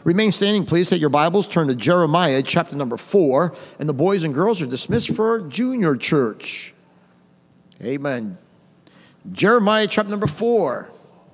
Remain standing, please. Take your Bibles, turn to Jeremiah chapter number 4, and the boys and girls are dismissed for junior church. Amen. Jeremiah chapter number 4.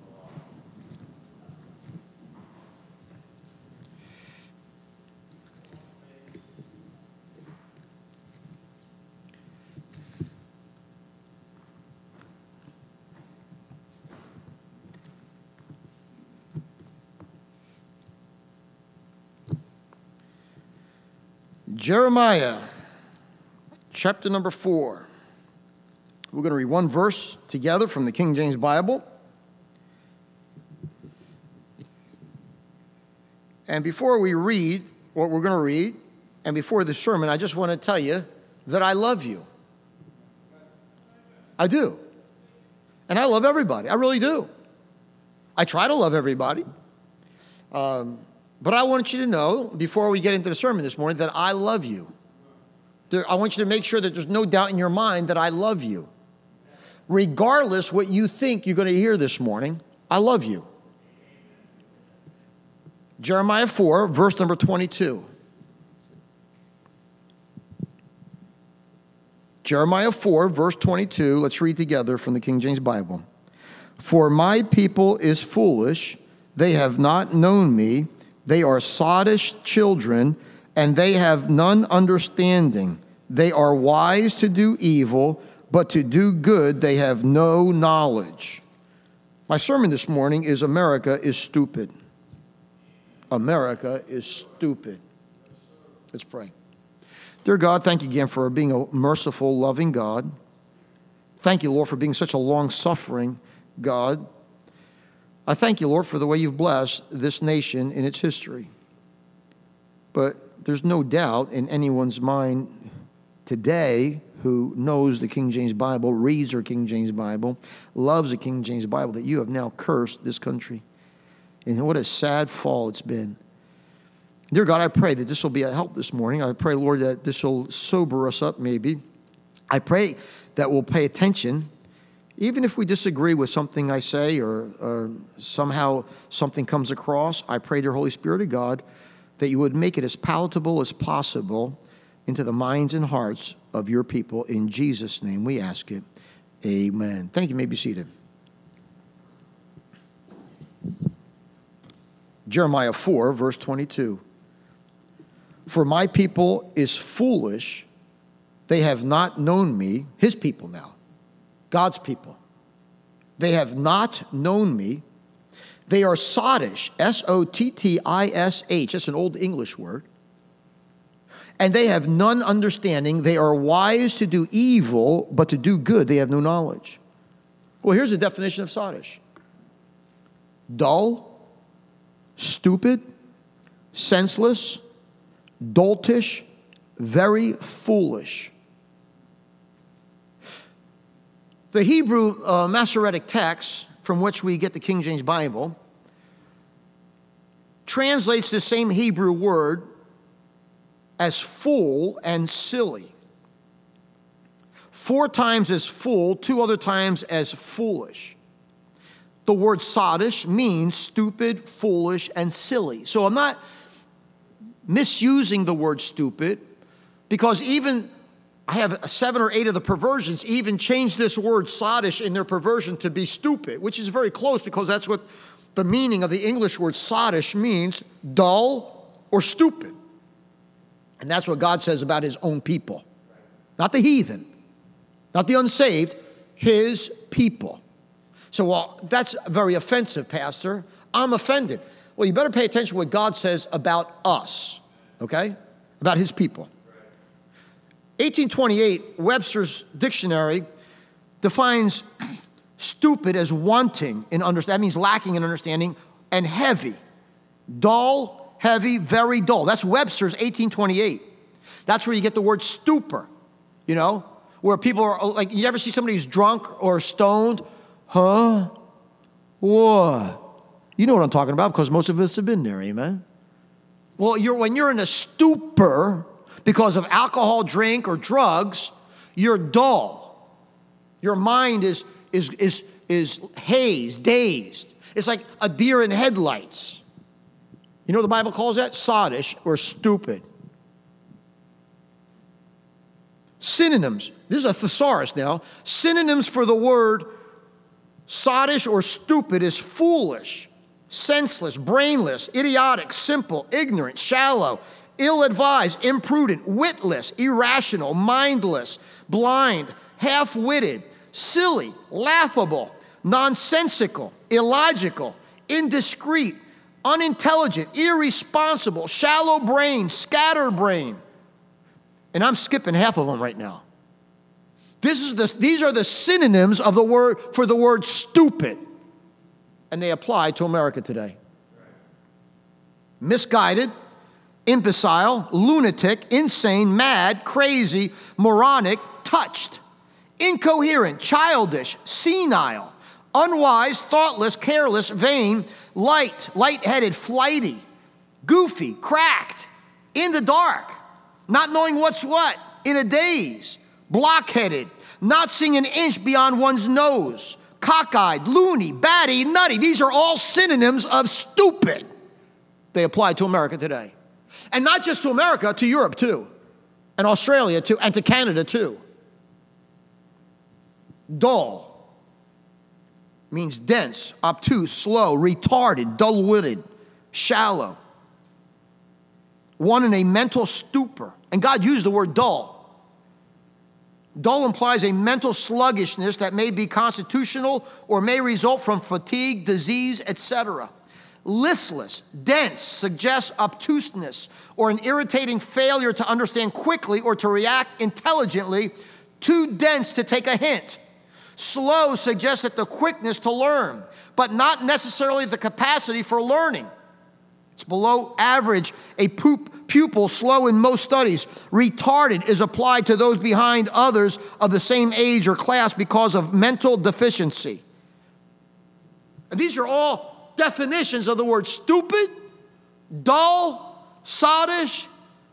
Jeremiah, chapter number 4. We're going to read one verse together from the King James Bible. And before we read what we're going to read, and before the sermon, I just want to tell you that I love you. I do. And I love everybody. I really do. I try to love everybody. But I want you to know, before we get into the sermon this morning, that I love you. I want you to make sure that there's no doubt in your mind that I love you. Regardless what you think you're going to hear this morning, I love you. Jeremiah 4, verse number 22. Jeremiah 4, verse 22. Let's read together from the King James Bible. For my people is foolish, they have not known me. They are sottish children, and they have none understanding. They are wise to do evil, but to do good they have no knowledge. My sermon this morning is America is stupid. America is stupid. Let's pray. Dear God, thank you again for being a merciful, loving God. Thank you, Lord, for being such a long-suffering God. I thank you, Lord, for the way you've blessed this nation in its history. But there's no doubt in anyone's mind today who knows the King James Bible, reads their King James Bible, loves the King James Bible, that you have now cursed this country. And what a sad fall it's been. Dear God, I pray that this will be a help this morning. I pray, Lord, that this will sober us up maybe. I pray that we'll pay attention. Even if we disagree with something I say or somehow something comes across, I pray, dear Holy Spirit of God, that you would make it as palatable as possible into the minds and hearts of your people. In Jesus' name we ask it. Amen. Thank you. You may be seated. Jeremiah 4, verse 22. For my people is foolish, they have not known me, his people now. God's people. They have not known me. They are sottish, S-O-T-T-I-S-H. That's an old English word. And they have none understanding. They are wise to do evil, but to do good they have no knowledge. Well, here's the definition of sottish. Dull, stupid, senseless, doltish, very foolish. The Hebrew Masoretic text, from which we get the King James Bible, translates the same Hebrew word as fool and silly. 4 times as fool, 2 other times as foolish. The word sottish means stupid, foolish, and silly. So I'm not misusing the word stupid, because even I have 7 or 8 of the perversions even change this word sottish in their perversion to be stupid, which is very close, because that's what the meaning of the English word sottish means, dull or stupid. And that's what God says about his own people. Not the heathen, not the unsaved, his people. So, well, that's very offensive, Pastor. I'm offended. Well, you better pay attention to what God says about us, okay? About his people. 1828, Webster's dictionary defines stupid as wanting in understanding. That means lacking in understanding, and heavy. Dull, heavy, very dull. That's Webster's 1828. That's where you get the word stupor, you know, where people are like, you ever see somebody who's drunk or stoned? Huh? What? You know what I'm talking about, because most of us have been there, amen? Well, when you're in a stupor because of alcohol, drink, or drugs, you're dull. Your mind is hazed, dazed. It's like a deer in headlights. You know what the Bible calls that? Sottish or stupid. Synonyms. This is a thesaurus now. Synonyms for the word sottish or stupid is foolish, senseless, brainless, idiotic, simple, ignorant, shallow, ill-advised, imprudent, witless, irrational, mindless, blind, half-witted, silly, laughable, nonsensical, illogical, indiscreet, unintelligent, irresponsible, shallow brain, scatterbrain. And I'm skipping half of them right now. These are the synonyms of the word for the word stupid. And they apply to America today. Misguided, imbecile, lunatic, insane, mad, crazy, moronic, touched, incoherent, childish, senile, unwise, thoughtless, careless, vain, light-headed, flighty, goofy, cracked, in the dark, not knowing what's what, in a daze, blockheaded, not seeing an inch beyond one's nose, cockeyed, loony, batty, nutty. These are all synonyms of stupid. They apply to America today. And not just to America, to Europe too, and Australia too, and to Canada too. Dull means dense, obtuse, slow, retarded, dull-witted, shallow. One in a mental stupor. And God used the word dull. Dull implies a mental sluggishness that may be constitutional or may result from fatigue, disease, etc. Listless, dense suggests obtuseness or an irritating failure to understand quickly or to react intelligently, too dense to take a hint. Slow suggests that the quickness to learn, but not necessarily the capacity for learning. It's below average, a pupil slow in most studies. Retarded is applied to those behind others of the same age or class because of mental deficiency. And these are all definitions of the word stupid, dull, sottish.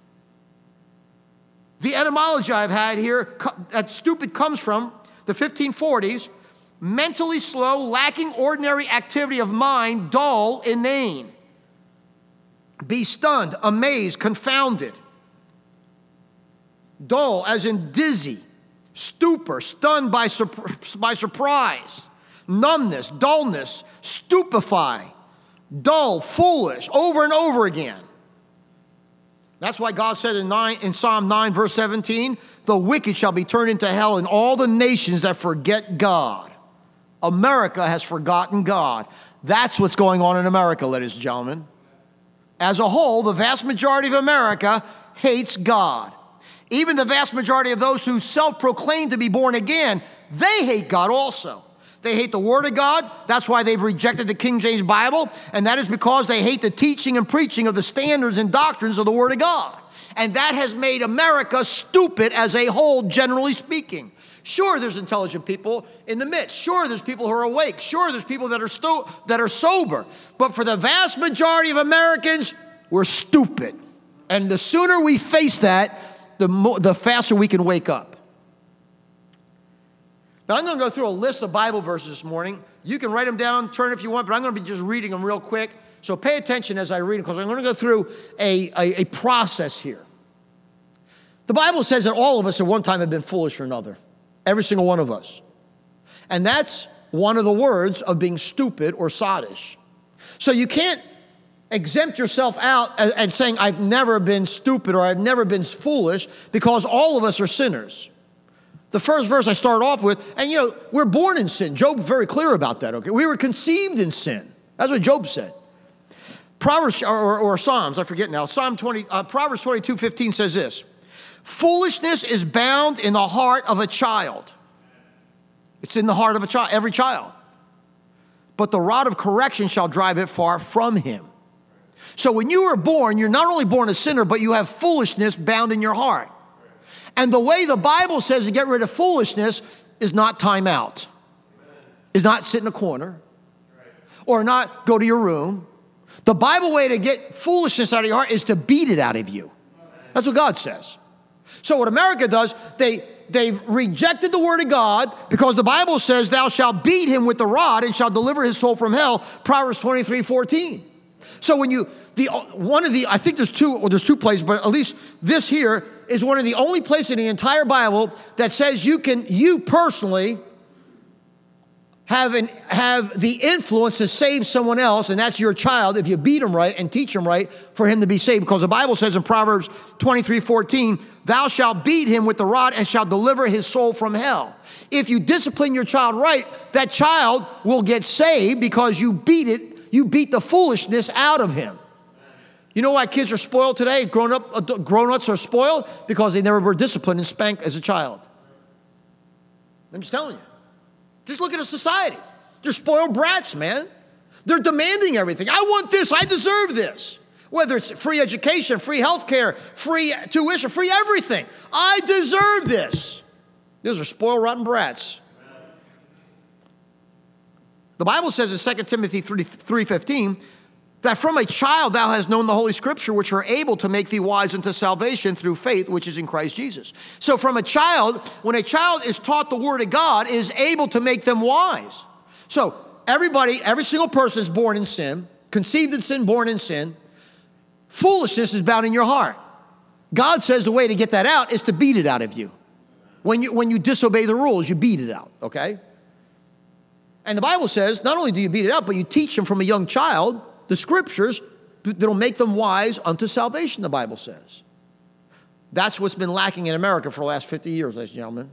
The etymology I've had here, that stupid comes from the 1540s, mentally slow, lacking ordinary activity of mind, dull, inane. Be stunned, amazed, confounded. Dull, as in dizzy, stupor, stunned by surprise, numbness, dullness, stupefy, dull, foolish, over and over again. That's why God said in Psalm 9, verse 17, the wicked shall be turned into hell and all the nations that forget God. America has forgotten God. That's what's going on in America, ladies and gentlemen. As a whole, the vast majority of America hates God. Even the vast majority of those who self-proclaim to be born again, they hate God also. They hate the Word of God. That's why they've rejected the King James Bible. And that is because they hate the teaching and preaching of the standards and doctrines of the Word of God. And that has made America stupid as a whole, generally speaking. Sure, there's intelligent people in the midst. Sure, there's people who are awake. Sure, there's people that are sober. But for the vast majority of Americans, we're stupid. And the sooner we face that, the faster we can wake up. Now, I'm going to go through a list of Bible verses this morning. You can write them down, turn if you want, but I'm going to be just reading them real quick. So pay attention as I read them, because I'm going to go through a process here. The Bible says that all of us at one time have been foolish or another. Every single one of us. And that's one of the words of being stupid or sottish. So you can't exempt yourself out and saying, I've never been stupid or I've never been foolish, because all of us are sinners. The first verse I start off with, and we're born in sin. Job's very clear about that, okay? We were conceived in sin. That's what Job said. Proverbs, or Psalms, I forget now. Proverbs 22:15 says this: foolishness is bound in the heart of a child. It's in the heart of a child, every child. But the rod of correction shall drive it far from him. So when you were born, you're not only born a sinner, but you have foolishness bound in your heart. And the way the Bible says to get rid of foolishness is not time out, is not sit in a corner, or not go to your room. The Bible way to get foolishness out of your heart is to beat it out of you. That's what God says. So what America does, they've rejected the Word of God, because the Bible says, thou shalt beat him with the rod and shalt deliver his soul from hell, Proverbs 23:14. So when I think there's two places, but at least this here is one of the only places in the entire Bible that says you personally have the influence to save someone else, and that's your child if you beat him right and teach him right for him to be saved. Because the Bible says in Proverbs 23:14, thou shalt beat him with the rod and shalt deliver his soul from hell. If you discipline your child right, that child will get saved because you beat the foolishness out of him. You know why kids are spoiled today? Grown-ups are spoiled because they never were disciplined and spanked as a child. I'm just telling you. Just look at a society. They're spoiled brats, man. They're demanding everything. I want this. I deserve this. Whether it's free education, free health care, free tuition, free everything. I deserve this. Those are spoiled, rotten brats. The Bible says in 2 Timothy 3:15 that from a child thou hast known the Holy Scripture, which are able to make thee wise unto salvation through faith, which is in Christ Jesus. So from a child, when a child is taught the Word of God, is able to make them wise. So every single person is born in sin, conceived in sin, born in sin. Foolishness is bound in your heart. God says the way to get that out is to beat it out of you. When you disobey the rules, you beat it out, okay? And the Bible says, not only do you beat it out, but you teach them from a young child the Scriptures that'll make them wise unto salvation, the Bible says. That's what's been lacking in America for the last 50 years, ladies and gentlemen.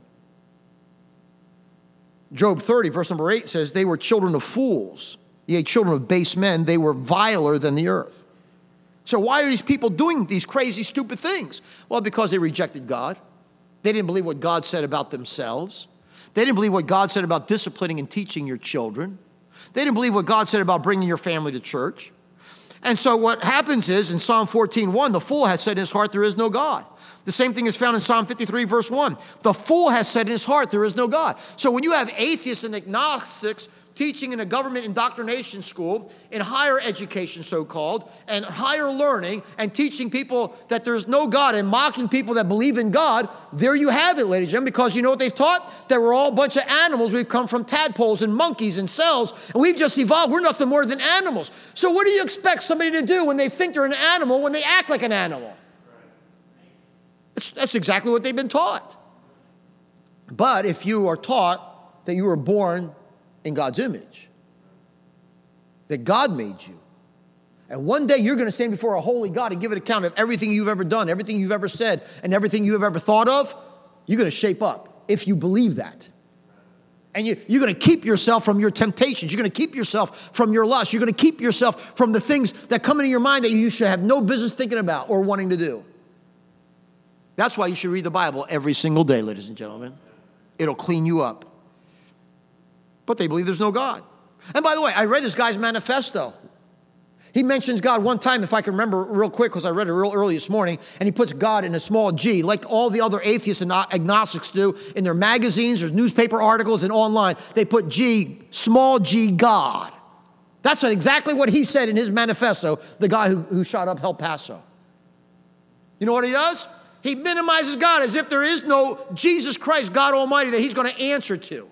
Job 30, verse number 8 says, they were children of fools, yea, children of base men. They were viler than the earth. So why are these people doing these crazy, stupid things? Well, because they rejected God. They didn't believe what God said about themselves. They didn't believe what God said about disciplining and teaching your children. They didn't believe what God said about bringing your family to church. And so what happens is, in Psalm 14:1, the fool has said in his heart, there is no God. The same thing is found in Psalm 53, verse 1. The fool has said in his heart, there is no God. So when you have atheists and agnostics teaching in a government indoctrination school, in higher education so-called, and higher learning, and teaching people that there's no God and mocking people that believe in God, there you have it, ladies and gentlemen, because you know what they've taught? That we're all a bunch of animals. We've come from tadpoles and monkeys and cells, and we've just evolved. We're nothing more than animals. So what do you expect somebody to do when they think they're an animal when they act like an animal? That's exactly what they've been taught. But if you are taught that you were born in God's image, that God made you, and one day you're going to stand before a holy God and give an account of everything you've ever done, everything you've ever said, and everything you've ever thought of, you're going to shape up if you believe that. And you're going to keep yourself from your temptations. You're going to keep yourself from your lust. You're going to keep yourself from the things that come into your mind that you should have no business thinking about or wanting to do. That's why you should read the Bible every single day, ladies and gentlemen. It'll clean you up. But they believe there's no God. And by the way, I read this guy's manifesto. He mentions God one time, if I can remember real quick, because I read it real early this morning, and he puts God in a small g, like all the other atheists and agnostics do in their magazines or newspaper articles and online. They put G, small g, God. That's exactly what he said in his manifesto, the guy who shot up El Paso. You know what he does? He minimizes God as if there is no Jesus Christ, God Almighty, that he's going to answer to.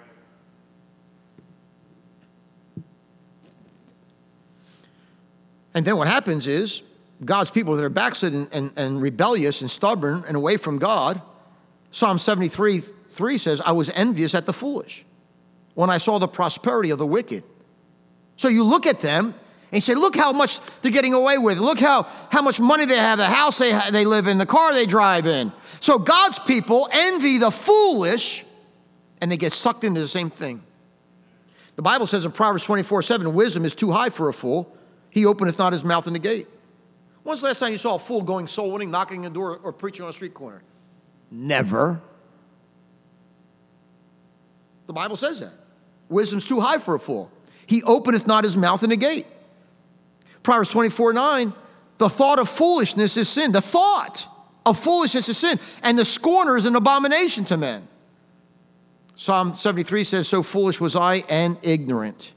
And then what happens is, God's people that are backslidden and rebellious and stubborn and away from God, Psalm 73:3 says, I was envious at the foolish when I saw the prosperity of the wicked. So you look at them and you say, look how much they're getting away with. Look how much money they have, the house they live in, the car they drive in. So God's people envy the foolish and they get sucked into the same thing. The Bible says in Proverbs 24:7, wisdom is too high for a fool. He openeth not his mouth in the gate. When's the last time you saw a fool going soul winning, knocking on the door, or preaching on a street corner? Never. The Bible says that. Wisdom's too high for a fool. He openeth not his mouth in the gate. Proverbs 24:9, the thought of foolishness is sin. The thought of foolishness is sin. And the scorner is an abomination to men. Psalm 73 says, so foolish was I and ignorant.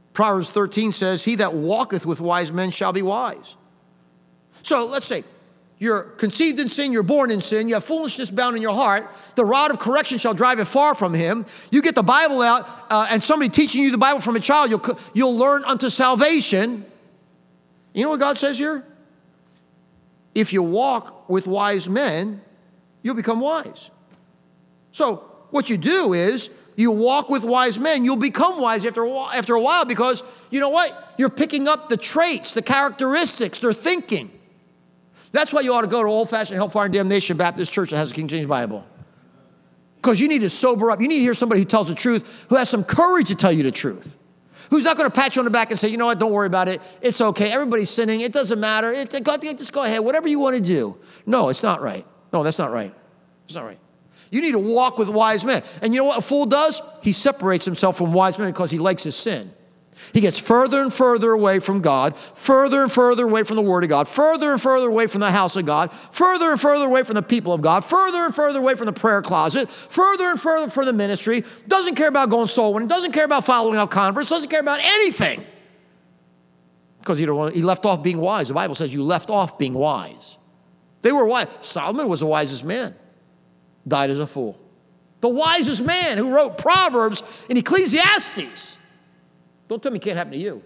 Proverbs 13 says, he that walketh with wise men shall be wise. So let's say You're conceived in sin, you're born in sin, you have foolishness bound in your heart. The rod of correction shall drive it far from him. You get the Bible out, and somebody teaching you the Bible from a child, you'll learn unto salvation. You know what God says here? If you walk with wise men, you'll become wise. So what you do is, you walk with wise men, you'll become wise after a while because, you know what? You're picking up the traits, the characteristics, their thinking. That's why you ought to go to old-fashioned Hellfire and Damnation Baptist Church that has a King James Bible. Because you need to sober up. You need to hear somebody who tells the truth, who has some courage to tell you the truth. Who's not going to pat you on the back and say, you know what, don't worry about it. It's okay. Everybody's sinning. It doesn't matter. Just go ahead. Whatever you want to do. No, it's not right. No, that's not right. It's not right. You need to walk with wise men. And you know what a fool does? He separates himself from wise men because he likes his sin. He gets further and further away from God, further and further away from the Word of God, further and further away from the house of God, further and further away from the people of God, further and further away from the prayer closet, further and further from the ministry, doesn't care about going soul winning, doesn't care about following up converts, doesn't care about anything. Because he left off being wise. The Bible says you left off being wise. They were wise. Solomon was the wisest man. Died as a fool. The wisest man who wrote Proverbs and Ecclesiastes. Don't tell me it can't happen to you.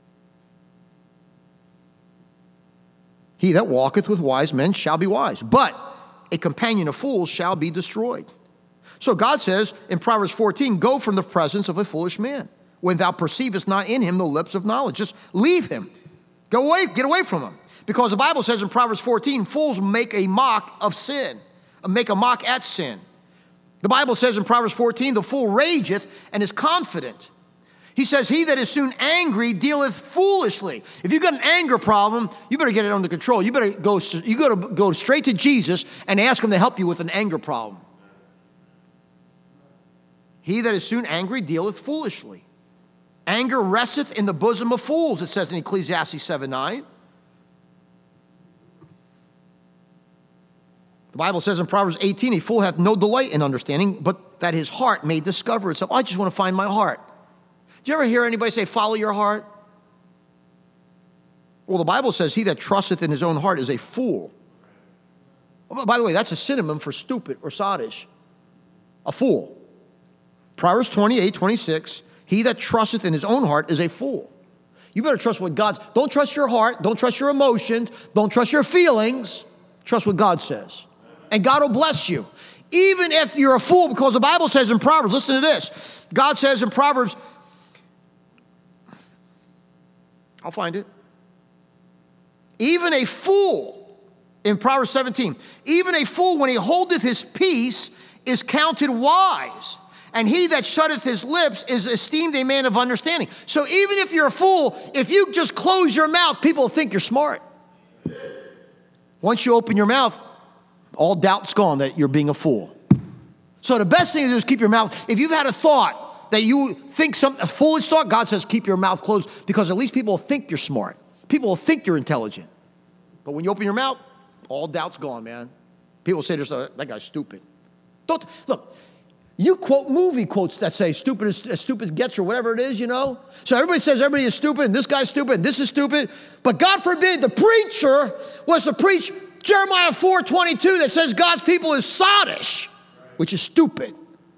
He that walketh with wise men shall be wise, but a companion of fools shall be destroyed. So God says in Proverbs 14, go from the presence of a foolish man, when thou perceivest not in him the lips of knowledge. Just leave him. Go away, get away from him. Because the Bible says in Proverbs 14, fools make a mock of sin, make a mock at sin. The Bible says in Proverbs 14, the fool rageth and is confident. He says, he that is soon angry dealeth foolishly. If you've got an anger problem, you better get it under control. You got to go straight to Jesus and ask him to help you with an anger problem. He that is soon angry dealeth foolishly. Anger resteth in the bosom of fools, it says in Ecclesiastes 7:9. The Bible says in Proverbs 18, a fool hath no delight in understanding, but that his heart may discover itself. I just want to find my heart. Do you ever hear anybody say, follow your heart? Well, the Bible says, he that trusteth in his own heart is a fool. Oh, by the way, that's a synonym for stupid or sottish. A fool. Proverbs 28:26, he that trusteth in his own heart is a fool. You better trust what God's. Don't trust your heart. Don't trust your emotions. Don't trust your feelings. Trust what God says. And God will bless you. Even if you're a fool, because the Bible says in Proverbs, listen to this. God says in Proverbs, I'll find it. Even a fool, in Proverbs 17, even a fool when he holdeth his peace is counted wise. And he that shutteth his lips is esteemed a man of understanding. So even if you're a fool, if you just close your mouth, people think you're smart. Once you open your mouth, all doubt's gone that you're being a fool. So the best thing to do is keep your mouth. If you've had a thought that you think a foolish thought, God says keep your mouth closed because at least people will think you're smart. People will think you're intelligent. But when you open your mouth, all doubt's gone, man. People say that guy's stupid. Don't look. You quote movie quotes that say stupid as stupid gets or whatever it is, you know. So everybody says everybody is stupid and this guy's stupid and this is stupid. But God forbid the preacher was to preach Jeremiah 4:22 that says God's people is sottish, which is stupid.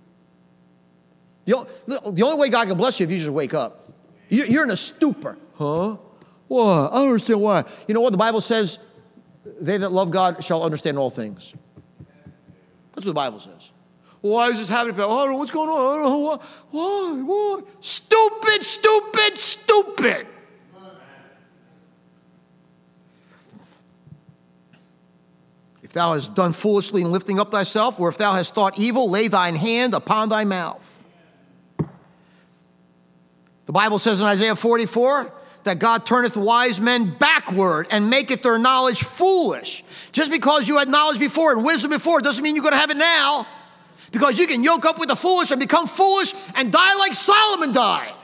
The only way God can bless you if you just wake up. You're in a stupor. Huh? What? I don't understand why. You know what the Bible says? They that love God shall understand all things. That's what the Bible says. Why is this happening? I don't know what's going on. I don't know why. Stupid, stupid, stupid. If thou hast done foolishly in lifting up thyself, or if thou hast thought evil, lay thine hand upon thy mouth. The Bible says in Isaiah 44 that God turneth wise men backward and maketh their knowledge foolish. Just because you had knowledge before and wisdom before doesn't mean you're going to have it now. Because you can yoke up with the foolish and become foolish and die like Solomon died.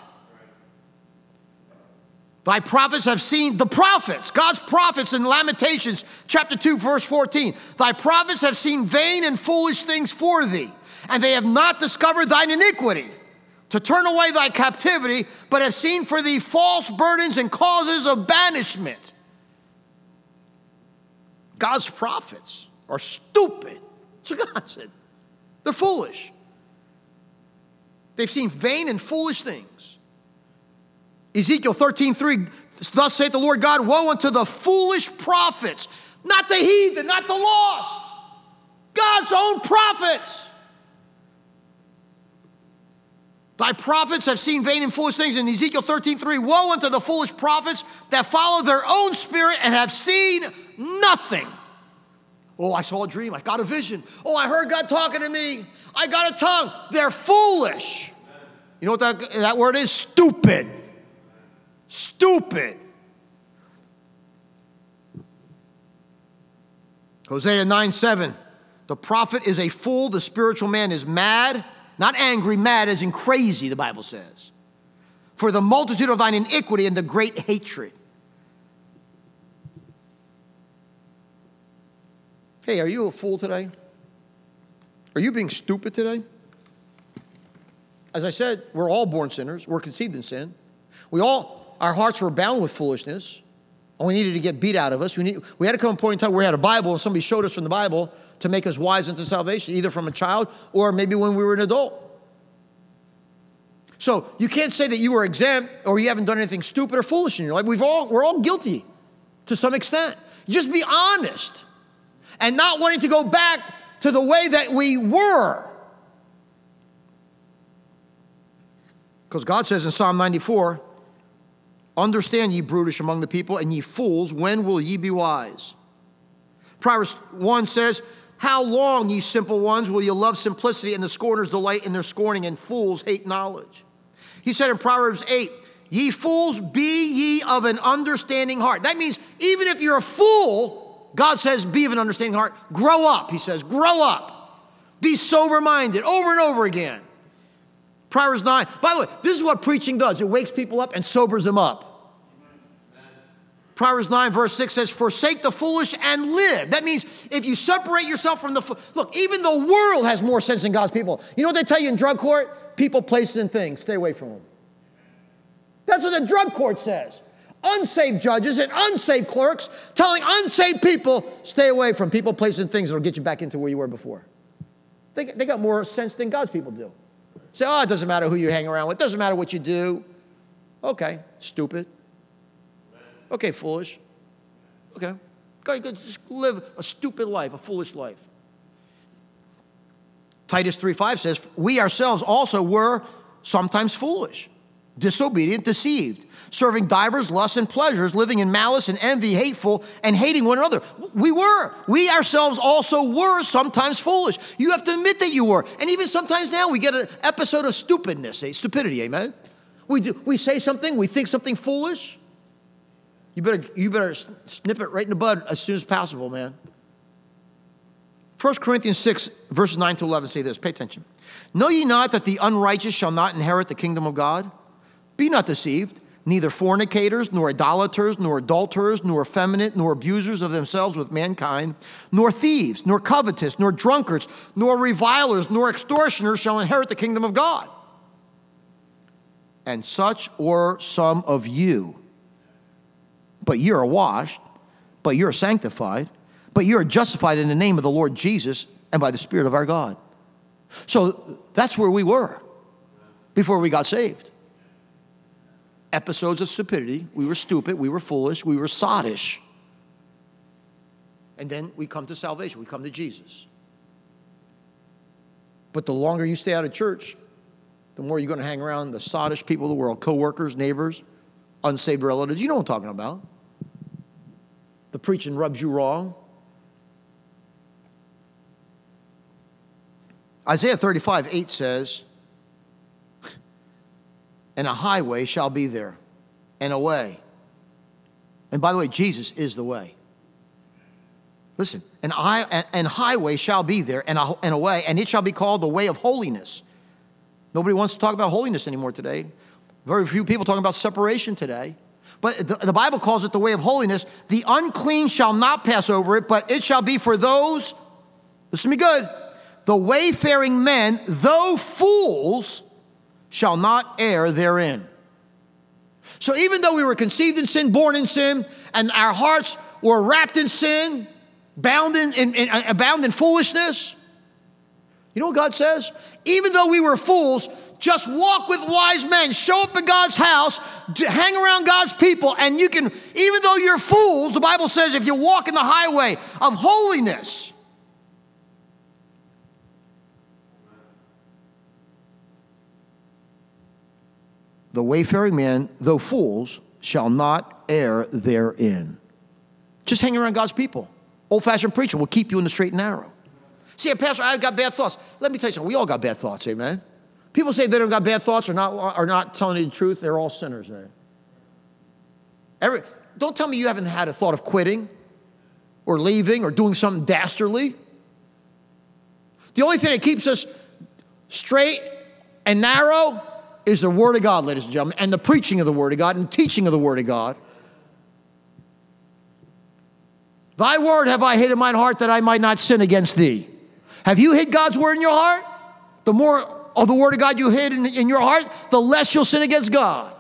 Thy prophets have seen, the prophets, God's prophets in Lamentations chapter 2 verse 14. Thy prophets have seen vain and foolish things for thee, and they have not discovered thine iniquity, to turn away thy captivity, but have seen for thee false burdens and causes of banishment. God's prophets are stupid. So God said, they're foolish. They've seen vain and foolish things. Ezekiel 13:3, thus saith the Lord God, woe unto the foolish prophets, not the heathen, not the lost, God's own prophets. Thy prophets have seen vain and foolish things. In Ezekiel 13:3, woe unto the foolish prophets that follow their own spirit and have seen nothing. Oh, I saw a dream. I got a vision. Oh, I heard God talking to me. I got a tongue. They're foolish. You know what that word is? Stupid. Stupid. Hosea 9:7. The prophet is a fool. The spiritual man is mad. Not angry, mad as in crazy, the Bible says. For the multitude of thine iniquity and the great hatred. Hey, are you a fool today? Are you being stupid today? As I said, we're all born sinners. We're conceived in sin. Our hearts were bound with foolishness, and we needed to get beat out of us. We had to come to a point in time where we had a Bible, and somebody showed us from the Bible to make us wise unto salvation, either from a child or maybe when we were an adult. So you can't say that you were exempt or you haven't done anything stupid or foolish in your life. We're all guilty to some extent. Just be honest and not wanting to go back to the way that we were. Because God says in Psalm 94, understand ye brutish among the people, and ye fools, when will ye be wise? Proverbs 1 says, how long, ye simple ones, will you love simplicity, and the scorners delight in their scorning, and fools hate knowledge? He said in Proverbs 8, ye fools, be ye of an understanding heart. That means even if you're a fool, God says, be of an understanding heart. Grow up, he says, grow up. Be sober-minded over and over again. Proverbs 9. By the way, this is what preaching does. It wakes people up and sobers them up. Proverbs 9 verse 6 says, forsake the foolish and live. That means if you separate yourself from the look, even the world has more sense than God's people. You know what they tell you in drug court? People, places, and things. Stay away from them. That's what the drug court says. Unsaved judges and unsaved clerks telling unsaved people, stay away from people, places, and things that will get you back into where you were before. They got more sense than God's people do. Say, oh, it doesn't matter who you hang around with. It doesn't matter what you do. Okay, stupid. Okay, foolish. Okay. Go just live a stupid life, a foolish life. Titus 3:5 says, we ourselves also were sometimes foolish, disobedient, deceived, serving divers lusts and pleasures, living in malice and envy, hateful, and hating one another. We ourselves also were sometimes foolish. You have to admit that you were. And even sometimes now we get an episode of stupidity, amen? We say something, we think something foolish. You better snip it right in the bud as soon as possible, man. 1 Corinthians 6, verses 9 to 11 say this. Pay attention. Know ye not that the unrighteous shall not inherit the kingdom of God? Be not deceived. Neither fornicators, nor idolaters, nor adulterers, nor effeminate, nor abusers of themselves with mankind, nor thieves, nor covetous, nor drunkards, nor revilers, nor extortioners shall inherit the kingdom of God. And such were some of you. But ye are washed, but ye are sanctified, but ye are justified in the name of the Lord Jesus and by the Spirit of our God. So that's where we were before we got saved. Episodes of stupidity. We were stupid, we were foolish, we were sottish. And then we come to salvation, we come to Jesus. But the longer you stay out of church, the more you're going to hang around the sottish people of the world, co-workers, neighbors, unsaved relatives. You know what I'm talking about. The preaching rubs you wrong. Isaiah 35:8 says, and a highway shall be there, and a way. And by the way, Jesus is the way. Listen, and highway shall be there, and a way, and it shall be called the way of holiness. Nobody wants to talk about holiness anymore today. Very few people talking about separation today. But the Bible calls it the way of holiness. The unclean shall not pass over it, but it shall be for those, listen to me good, the wayfaring men, though fools, shall not err therein. So even though we were conceived in sin, born in sin, and our hearts were wrapped in sin, abound in foolishness. You know what God says? Even though we were fools, just walk with wise men. Show up at God's house, hang around God's people, and you can, even though you're fools, the Bible says if you walk in the highway of holiness. The wayfaring man, though fools, shall not err therein. Just hang around God's people. Old-fashioned preaching will keep you in the straight and narrow. See, Pastor, I've got bad thoughts. Let me tell you something. We all got bad thoughts, amen? People say they don't got bad thoughts or not telling you the truth. They're all sinners, man. Don't tell me you haven't had a thought of quitting or leaving or doing something dastardly. The only thing that keeps us straight and narrow is the Word of God, ladies and gentlemen, and the preaching of the Word of God and the teaching of the Word of God. Thy word have I hid in mine heart that I might not sin against thee. Have you hid God's word in your heart? The more of the word of God you hid in your heart, the less you'll sin against God.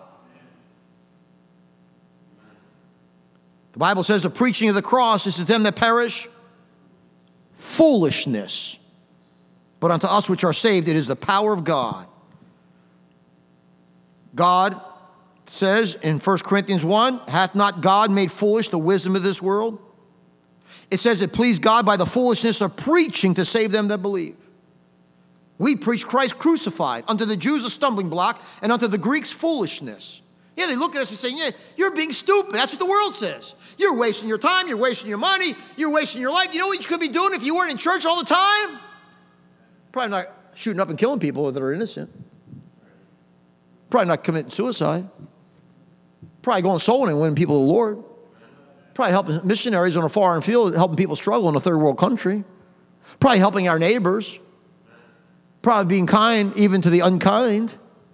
The Bible says the preaching of the cross is to them that perish foolishness. But unto us which are saved, it is the power of God. God says in 1 Corinthians 1, hath not God made foolish the wisdom of this world? It says it pleased God by the foolishness of preaching to save them that believe. We preach Christ crucified, unto the Jews a stumbling block, and unto the Greeks foolishness. Yeah, they look at us and say, yeah, you're being stupid. That's what the world says. You're wasting your time, you're wasting your money, you're wasting your life. You know what you could be doing if you weren't in church all the time? Probably not shooting up and killing people that are innocent. Probably not committing suicide. Probably going soul winning and winning people to the Lord. Probably helping missionaries on a foreign field, helping people struggle in a third world country. Probably helping our neighbors. Probably being kind even to the unkind.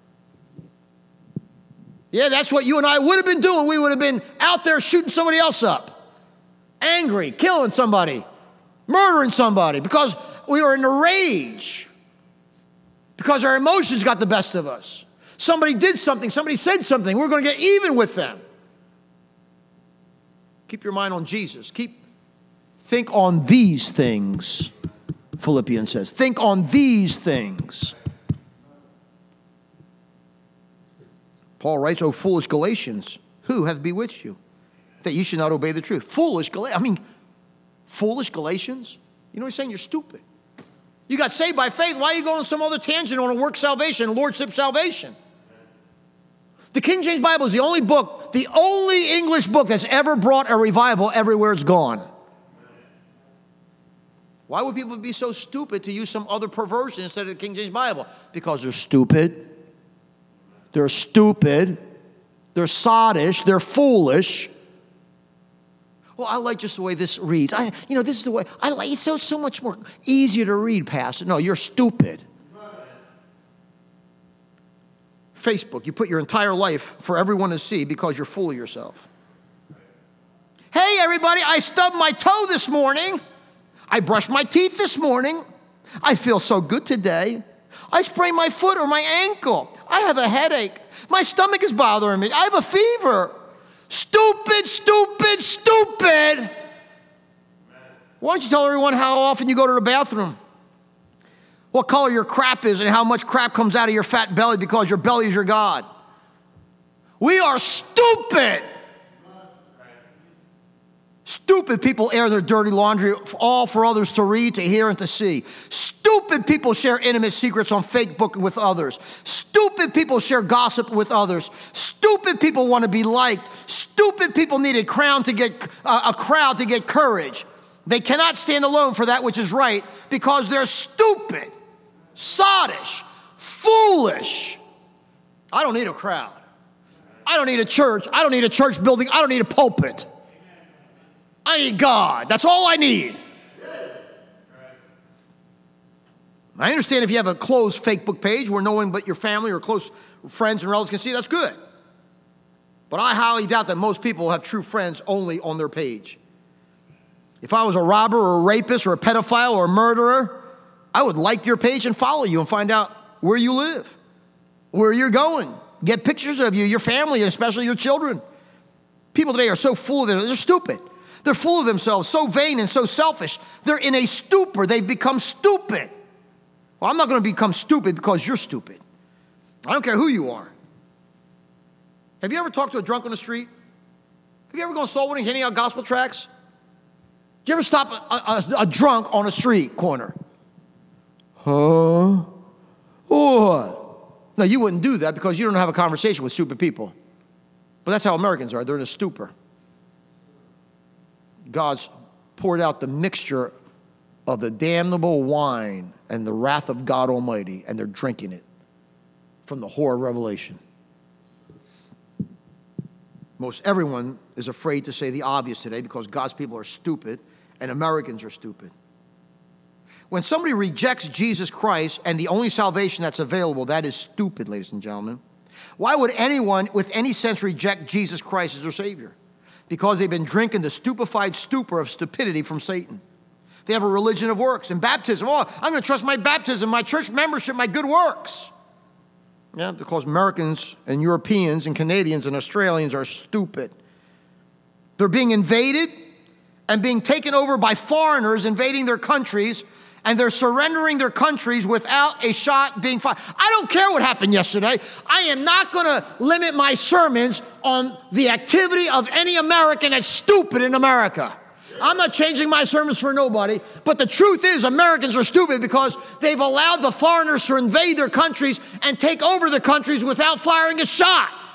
Yeah, that's what you and I would have been doing. We would have been out there shooting somebody else up. Angry, killing somebody, murdering somebody because we were in a rage. Because our emotions got the best of us. Somebody did something, somebody said something. We're going to get even with them. Keep your mind on Jesus. Think on these things, Philippians says. Think on these things. Paul writes, O foolish Galatians, who hath bewitched you, that you should not obey the truth? Foolish Galatians. Foolish Galatians? You know what he's saying? You're stupid. You got saved by faith. Why are you going on some other tangent on a work salvation, a lordship salvation? The King James Bible is the only book, the only English book that's ever brought a revival everywhere it's gone. Why would people be so stupid to use some other perversion instead of the King James Bible? Because they're stupid. They're stupid. They're sottish. They're foolish. Well, I like just the way this reads. This is the way I like. It's so much more easier to read, Pastor. No, you're stupid. Facebook, you put your entire life for everyone to see because you're full of yourself. Hey, everybody, I stubbed my toe this morning. I brushed my teeth this morning. I feel so good today. I sprained my foot or my ankle. I have a headache. My stomach is bothering me. I have a fever. Stupid, stupid, stupid. Why don't you tell everyone how often you go to the bathroom? What color your crap is and how much crap comes out of your fat belly because your belly is your God. We are stupid. Stupid people air their dirty laundry all for others to read, to hear, and to see. Stupid people share intimate secrets on Facebook with others. Stupid people share gossip with others. Stupid people want to be liked. Stupid people need a crowd to get courage. They cannot stand alone for that which is right because they're stupid, sottish, foolish. I don't need a crowd. I don't need a church. I don't need a church building. I don't need a pulpit. I need God. That's all I need. I understand if you have a closed Facebook page where no one but your family or close friends and relatives can see, that's good. But I highly doubt that most people have true friends only on their page. If I was a robber or a rapist or a pedophile or a murderer, I would like your page and follow you and find out where you live, where you're going, get pictures of you, your family, and especially your children. People today are so full of it, they're stupid. They're full of themselves, so vain and so selfish. They're in a stupor. They've become stupid. Well, I'm not going to become stupid because you're stupid. I don't care who you are. Have you ever talked to a drunk on the street? Have you ever gone soul winning, handing out gospel tracts? Do you ever stop a drunk on a street corner? Huh? What? No, you wouldn't do that because you don't have a conversation with stupid people. But that's how Americans are. They're in a stupor. God's poured out the mixture of the damnable wine and the wrath of God Almighty, and they're drinking it from the whore of Revelation. Most everyone is afraid to say the obvious today because God's people are stupid and Americans are stupid. When somebody rejects Jesus Christ and the only salvation that's available, that is stupid, ladies and gentlemen. Why would anyone with any sense reject Jesus Christ as their Savior? Because they've been drinking the stupefied stupor of stupidity from Satan. They have a religion of works and baptism. Oh, I'm going to trust my baptism, my church membership, my good works. Yeah, because Americans and Europeans and Canadians and Australians are stupid. They're being invaded and being taken over by foreigners invading their countries, and they're surrendering their countries without a shot being fired. I don't care what happened yesterday. I am not going to limit my sermons on the activity of any American that's stupid in America. I'm not changing my sermons for nobody, but the truth is Americans are stupid because they've allowed the foreigners to invade their countries and take over the countries without firing a shot.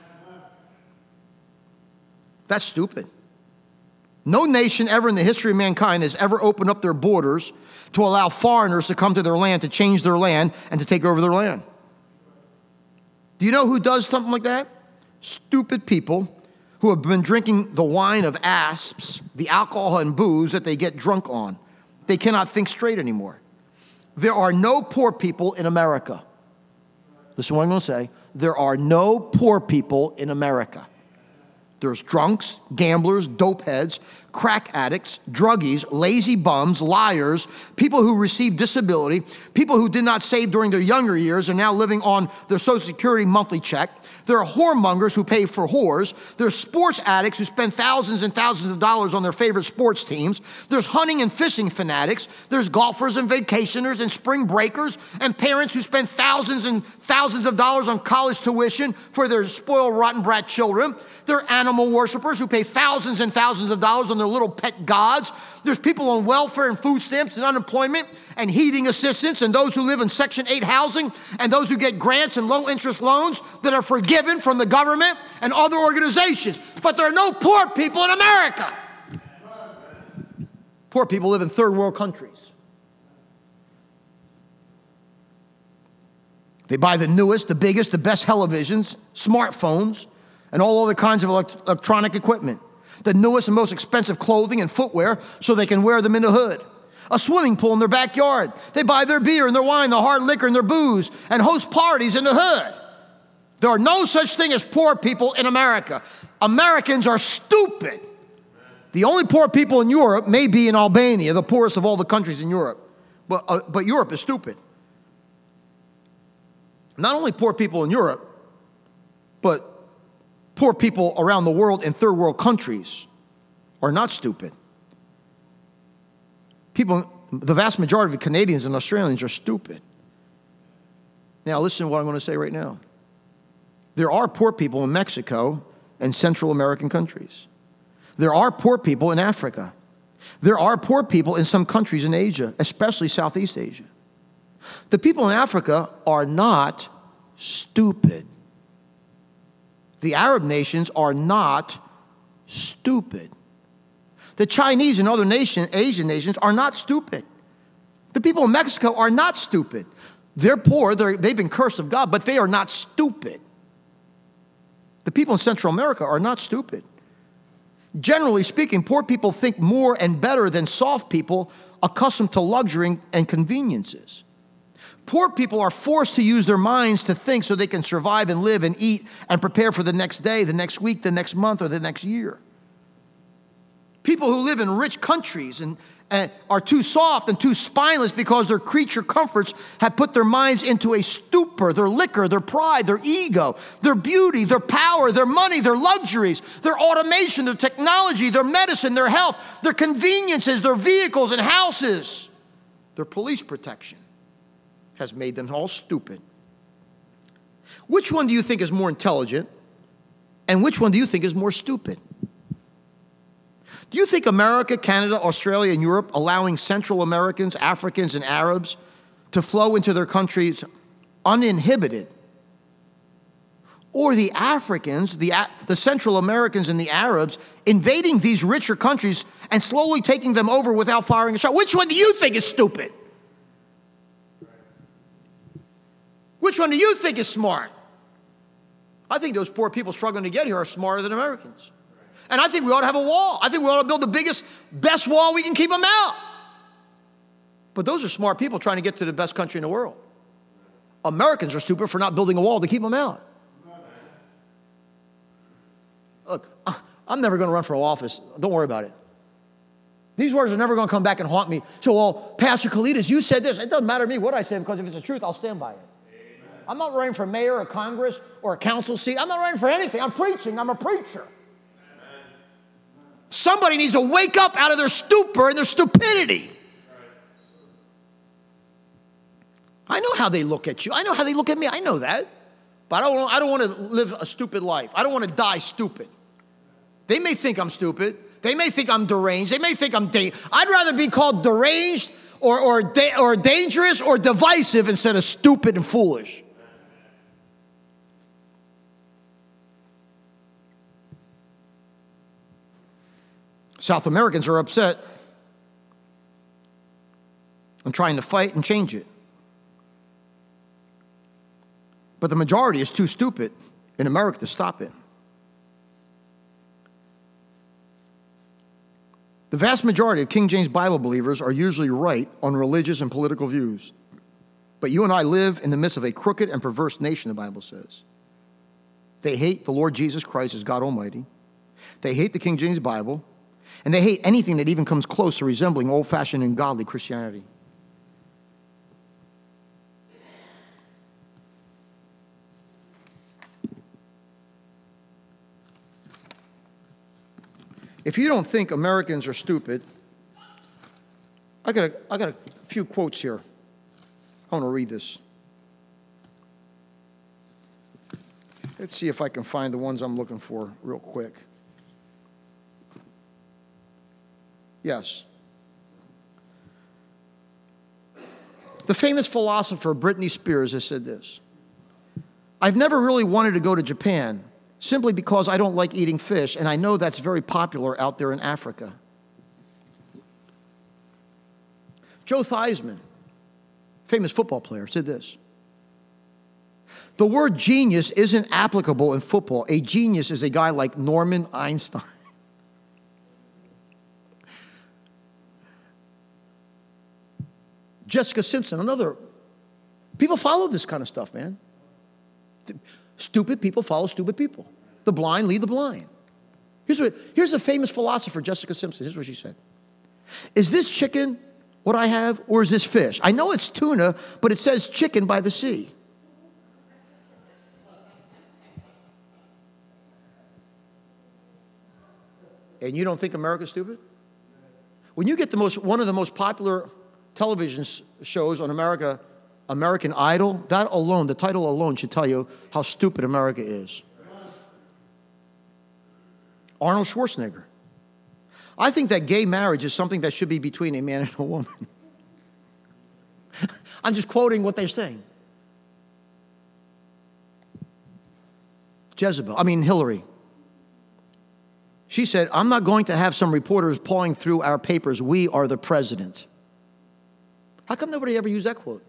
That's stupid. No nation ever in the history of mankind has ever opened up their borders to allow foreigners to come to their land, to change their land, and to take over their land. Do you know who does something like that? Stupid people who have been drinking the wine of asps, the alcohol and booze that they get drunk on. They cannot think straight anymore. There are no poor people in America. Listen to what I'm going to say. There are no poor people in America. There's drunks, gamblers, dope heads, crack addicts, druggies, lazy bums, liars, people who receive disability, people who did not save during their younger years and now living on their Social Security monthly check. There are whoremongers who pay for whores. There's sports addicts who spend thousands and thousands of dollars on their favorite sports teams. There's hunting and fishing fanatics. There's golfers and vacationers and spring breakers and parents who spend thousands and thousands of dollars on college tuition for their spoiled, rotten brat children. There are animal worshipers who pay thousands and thousands of dollars on their little pet gods. There's people on welfare and food stamps and unemployment and heating assistance, and those who live in Section 8 housing, and those who get grants and low-interest loans that are forgiven from the government and other organizations. But there are no poor people in America. Poor people live in third world countries. They buy the newest, the biggest, the best televisions, smartphones, and all other kinds of electronic equipment. The newest and most expensive clothing and footwear so they can wear them in the hood. A swimming pool in their backyard. They buy their beer and their wine, the hard liquor and their booze, and host parties in the hood. There are no such thing as poor people in America. Americans are stupid. The only poor people in Europe may be in Albania, the poorest of all the countries in Europe. But Europe is stupid. Not only poor people in Europe, but poor people around the world in third world countries are not stupid. People, the vast majority of Canadians and Australians are stupid. Now listen to what I'm going to say right now. There are poor people in Mexico and Central American countries. There are poor people in Africa. There are poor people in some countries in Asia, especially Southeast Asia. The people in Africa are not stupid. The Arab nations are not stupid. The Chinese and other Asian nations are not stupid. The people in Mexico are not stupid. They're poor, they've been cursed of God, but they are not stupid. The people in Central America are not stupid. Generally speaking, poor people think more and better than soft people accustomed to luxury and conveniences. Poor people are forced to use their minds to think so they can survive and live and eat and prepare for the next day, the next week, the next month, or the next year. people who live in rich countries and are too soft and too spineless because their creature comforts have put their minds into a stupor, their liquor, their pride, their ego, their beauty, their power, their money, their luxuries, their automation, their technology, their medicine, their health, their conveniences, their vehicles and houses, their police protection has made them all stupid. Which one do you think is more intelligent, and which one do you think is more stupid? Do you think America, Canada, Australia, and Europe allowing Central Americans, Africans, and Arabs to flow into their countries uninhibited, or the Africans, the Central Americans, and the Arabs invading these richer countries and slowly taking them over without firing a shot? Which one do you think is stupid? Which one do you think is smart? I think those poor people struggling to get here are smarter than Americans. And I think we ought to have a wall. I think we ought to build the biggest, best wall we can keep them out. But those are smart people trying to get to the best country in the world. Americans are stupid for not building a wall to keep them out. Look, I'm never going to run for office. Don't worry about it. These words are never going to come back and haunt me. So, well, Pastor Kalidas, you said this. It doesn't matter to me what I say, because if it's the truth, I'll stand by it. Amen. I'm not running for mayor or Congress or a council seat. I'm not running for anything. I'm preaching. I'm a preacher. Somebody needs to wake up out of their stupor and their stupidity. I know how they look at you. I know how they look at me. I know that. But I don't want to live a stupid life. I don't want to die stupid. They may think I'm stupid. They may think I'm deranged. They may think I'm I'd rather be called deranged or dangerous or divisive instead of stupid and foolish. South Americans are upset and trying to fight and change it. But the majority is too stupid in America to stop it. The vast majority of King James Bible believers are usually right on religious and political views. But you and I live in the midst of a crooked and perverse nation, the Bible says. They hate the Lord Jesus Christ as God Almighty. They hate the King James Bible. And they hate anything that even comes close to resembling old-fashioned and godly Christianity. If you don't think Americans are stupid, I got a few quotes here. I want to read this. Let's see if I can find the ones I'm looking for real quick. Yes. The famous philosopher Britney Spears has said this: I've never really wanted to go to Japan simply because I don't like eating fish, and I know that's very popular out there in Africa. Joe Theismann, famous football player, said this: the word genius isn't applicable in football. A genius is a guy like Norman Einstein. Jessica Simpson, another. People follow this kind of stuff, man. Stupid people follow stupid people. The blind lead the blind. Here's a famous philosopher, Jessica Simpson. Here's what she said: is this chicken what I have, or is this fish? I know it's tuna, but it says chicken by the sea. And you don't think America's stupid? When you get one of the most popular television shows on American Idol, that alone, the title alone should tell you how stupid America is. Arnold Schwarzenegger. I think that gay marriage is something that should be between a man and a woman. I'm just quoting what they're saying. Hillary. She said, I'm not going to have some reporters pawing through our papers. We are the president. How come nobody ever used that quote?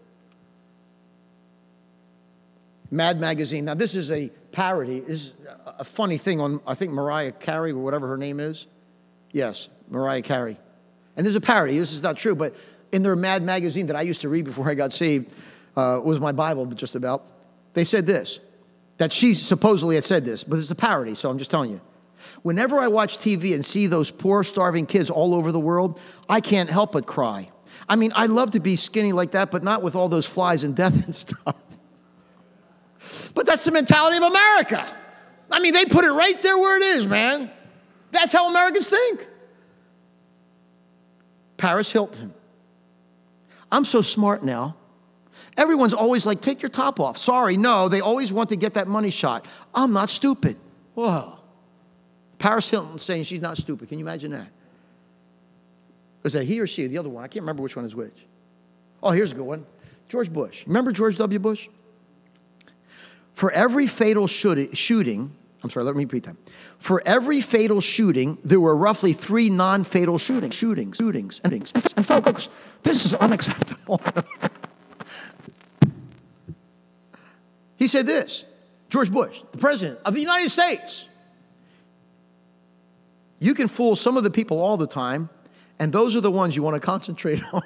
Mad Magazine. Now, this is a parody. This is a funny thing on, I think, Mariah Carey or whatever her name is. Yes, Mariah Carey. And there's a parody. This is not true, but in their Mad Magazine that I used to read before I got saved, was my Bible, but just about, they said this, that she supposedly had said this, but it's a parody, so I'm just telling you. Whenever I watch TV and see those poor, starving kids all over the world, I can't help but cry. I mean, I love to be skinny like that, but not with all those flies and death and stuff. But that's the mentality of America. I mean, they put it right there where it is, man. That's how Americans think. Paris Hilton. I'm so smart now. Everyone's always like, take your top off. Sorry, no, they always want to get that money shot. I'm not stupid. Whoa. Paris Hilton saying she's not stupid. Can you imagine that? Is that he or she? The other one. I can't remember which one is which. Oh, here's a good one. George Bush. Remember George W. Bush? For every fatal shooting, I'm sorry, let me repeat that. For every fatal shooting, there were roughly 3 non-fatal shootings. And folks, this is unacceptable. He said this, George Bush, the president of the United States. You can fool some of the people all the time, and those are the ones you want to concentrate on.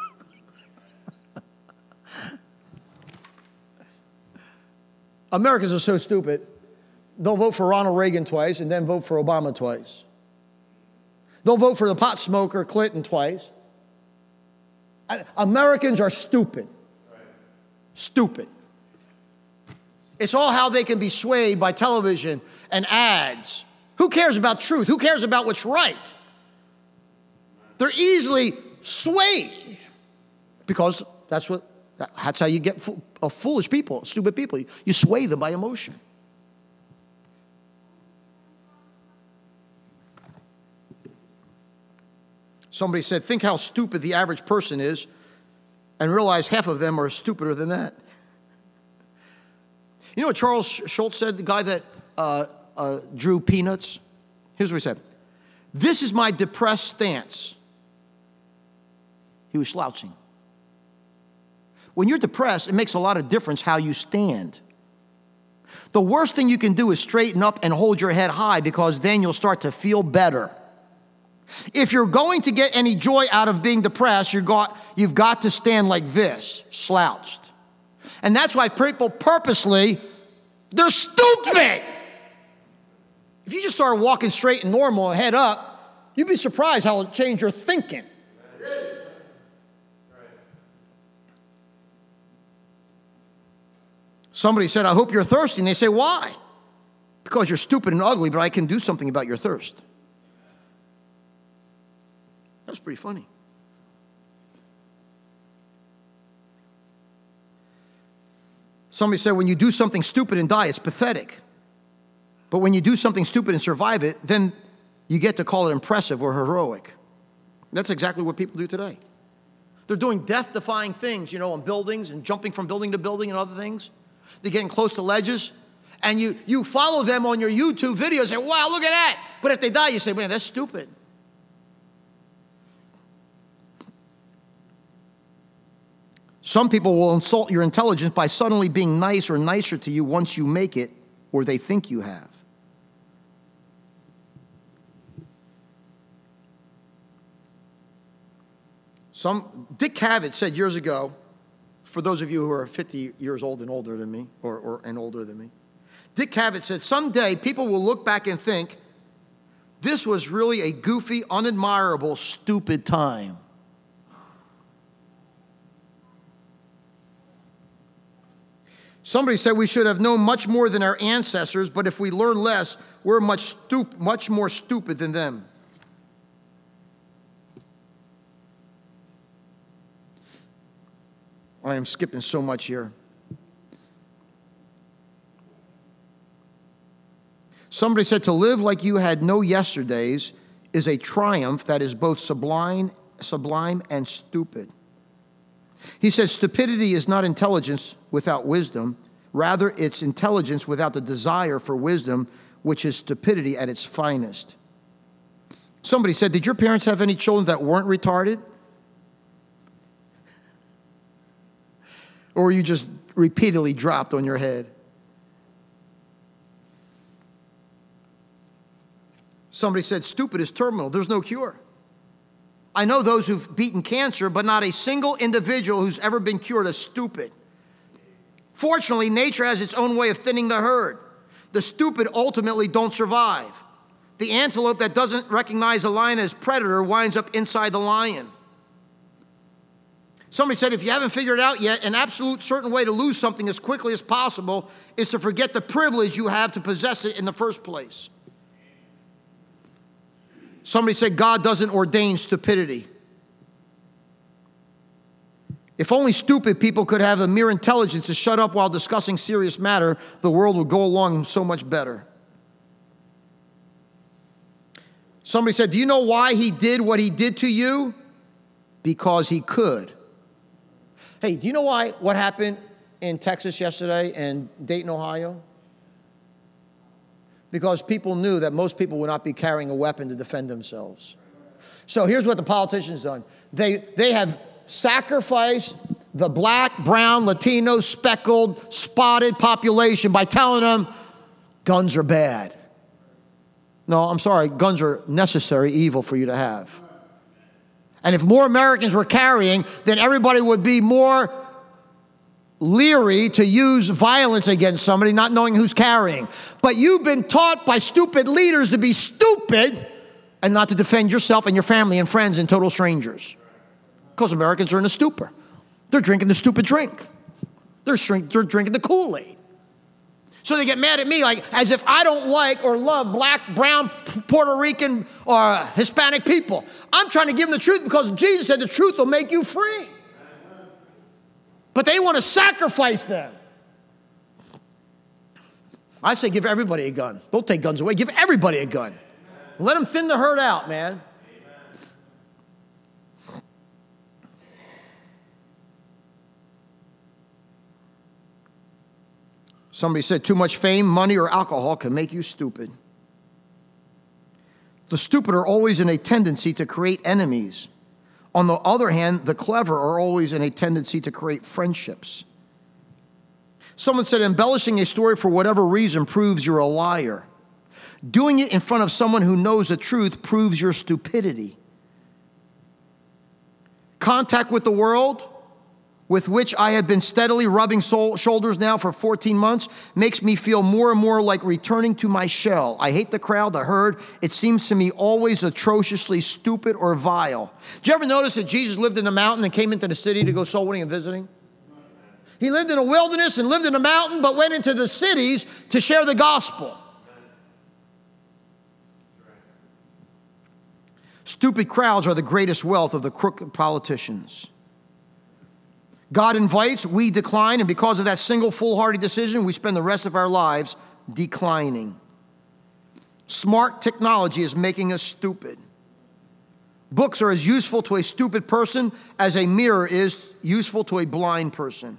Americans are so stupid. They'll vote for Ronald Reagan twice and then vote for Obama twice. They'll vote for the pot smoker Clinton twice. Americans are stupid. Stupid. It's all how they can be swayed by television and ads. Who cares about truth? Who cares about what's right? They're easily swayed because that's how you get foolish people, stupid people. You sway them by emotion. Somebody said, think how stupid the average person is, and realize half of them are stupider than that. You know what Charles Schultz said, the guy that drew Peanuts? Here's what he said. This is my depressed stance. He was slouching. When you're depressed, it makes a lot of difference how you stand. The worst thing you can do is straighten up and hold your head high, because then you'll start to feel better. If you're going to get any joy out of being depressed, you've got to stand like this, slouched. And that's why people purposely, they're stupid. If you just start walking straight and normal, head up, you'd be surprised how it'll change your thinking. Somebody said, I hope you're thirsty. And they say, why? Because you're stupid and ugly, but I can do something about your thirst. That was pretty funny. Somebody said, when you do something stupid and die, it's pathetic. But when you do something stupid and survive it, then you get to call it impressive or heroic. That's exactly what people do today. They're doing death-defying things, on buildings and jumping from building to building and other things. They're getting close to ledges. And you follow them on your YouTube videos and say, wow, look at that. But if they die, you say, man, that's stupid. Some people will insult your intelligence by suddenly being nice or nicer to you once you make it, or they think you have. Dick Cavett said years ago, for those of you who are 50 years old and older than me, and older than me, Dick Cavett said, someday people will look back and think, this was really a goofy, unadmirable, stupid time. Somebody said we should have known much more than our ancestors, but if we learn less, we're much more stupid than them. I am skipping so much here. Somebody said to live like you had no yesterdays is a triumph that is both sublime and stupid. He says stupidity is not intelligence without wisdom. Rather, it's intelligence without the desire for wisdom, which is stupidity at its finest. Somebody said, did your parents have any children that weren't retarded? Or you just repeatedly dropped on your head? Somebody said, stupid is terminal. There's no cure. I know those who've beaten cancer, but not a single individual who's ever been cured is stupid. Fortunately, nature has its own way of thinning the herd. The stupid ultimately don't survive. The antelope that doesn't recognize a lion as predator winds up inside the lion. Somebody said, if you haven't figured it out yet, an absolute certain way to lose something as quickly as possible is to forget the privilege you have to possess it in the first place. Somebody said, God doesn't ordain stupidity. If only stupid people could have a mere intelligence to shut up while discussing serious matter, the world would go along so much better. Somebody said, do you know why he did what he did to you? Because he could. Hey, do you know what happened in Texas yesterday and Dayton, Ohio? Because people knew that most people would not be carrying a weapon to defend themselves. So here's what the politicians done. They have sacrificed the black, brown, Latino, speckled, spotted population by telling them guns are bad. No, I'm sorry, guns are necessary evil for you to have. And if more Americans were carrying, then everybody would be more leery to use violence against somebody not knowing who's carrying. But you've been taught by stupid leaders to be stupid and not to defend yourself and your family and friends and total strangers. Because Americans are in a stupor. They're drinking the stupid drink. They're drinking the Kool-Aid. So they get mad at me like as if I don't like or love black, brown, Puerto Rican, or Hispanic people. I'm trying to give them the truth because Jesus said the truth will make you free. But they want to sacrifice them. I say give everybody a gun. Don't take guns away. Give everybody a gun. Let them thin the herd out, man. Somebody said too much fame, money, or alcohol can make you stupid. The stupid are always in a tendency to create enemies. On the other hand, the clever are always in a tendency to create friendships. Someone said embellishing a story for whatever reason proves you're a liar. Doing it in front of someone who knows the truth proves your stupidity. Contact with the world, with which I have been steadily rubbing shoulders now for 14 months, makes me feel more and more like returning to my shell. I hate the crowd, the herd. It seems to me always atrociously stupid or vile. Did you ever notice that Jesus lived in the mountain and came into the city to go soul winning and visiting? He lived in a wilderness and lived in a mountain, but went into the cities to share the gospel. Stupid crowds are the greatest wealth of the crooked politicians. God invites, we decline, and because of that single foolhardy decision, we spend the rest of our lives declining. Smart technology is making us stupid. Books are as useful to a stupid person as a mirror is useful to a blind person.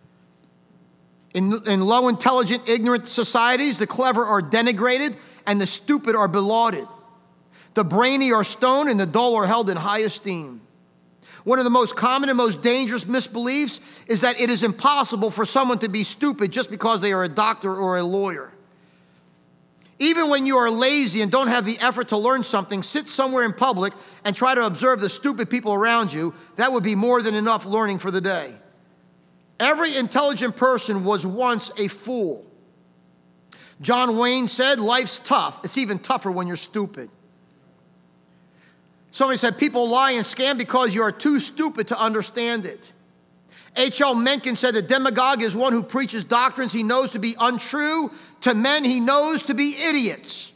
In low, intelligent, ignorant societies, the clever are denigrated and the stupid are belauded. The brainy are stoned and the dull are held in high esteem. One of the most common and most dangerous misbeliefs is that it is impossible for someone to be stupid just because they are a doctor or a lawyer. Even when you are lazy and don't have the effort to learn something, sit somewhere in public and try to observe the stupid people around you. That would be more than enough learning for the day. Every intelligent person was once a fool. John Wayne said, life's tough. It's even tougher when you're stupid. Somebody said, people lie and scam because you are too stupid to understand it. H.L. Mencken said, the demagogue is one who preaches doctrines he knows to be untrue to men he knows to be idiots.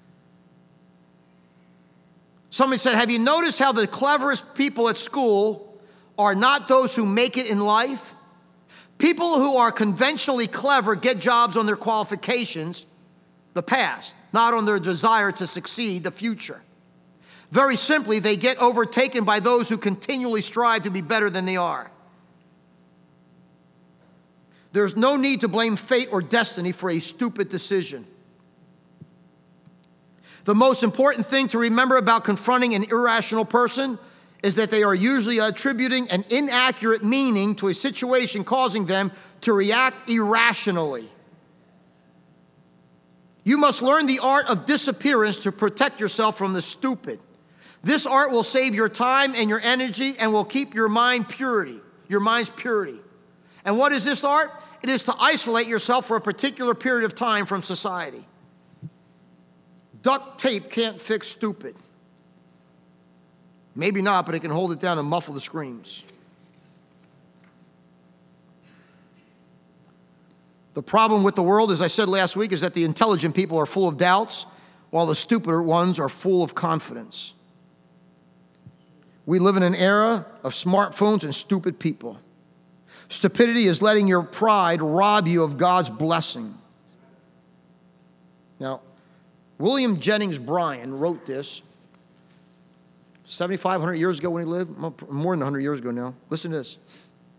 Somebody said, have you noticed how the cleverest people at school are not those who make it in life? People who are conventionally clever get jobs on their qualifications, the past, not on their desire to succeed, the future. Very simply, they get overtaken by those who continually strive to be better than they are. There's no need to blame fate or destiny for a stupid decision. The most important thing to remember about confronting an irrational person is that they are usually attributing an inaccurate meaning to a situation, causing them to react irrationally. You must learn the art of disappearance to protect yourself from the stupid. This art will save your time and your energy and will keep your mind's purity. And what is this art? It is to isolate yourself for a particular period of time from society. Duct tape can't fix stupid. Maybe not, but it can hold it down and muffle the screams. The problem with the world, as I said last week, is that the intelligent people are full of doubts, while the stupider ones are full of confidence. We live in an era of smartphones and stupid people. Stupidity is letting your pride rob you of God's blessing. Now, William Jennings Bryan wrote this 7,500 years ago when he lived, more than 100 years ago now. Listen to this.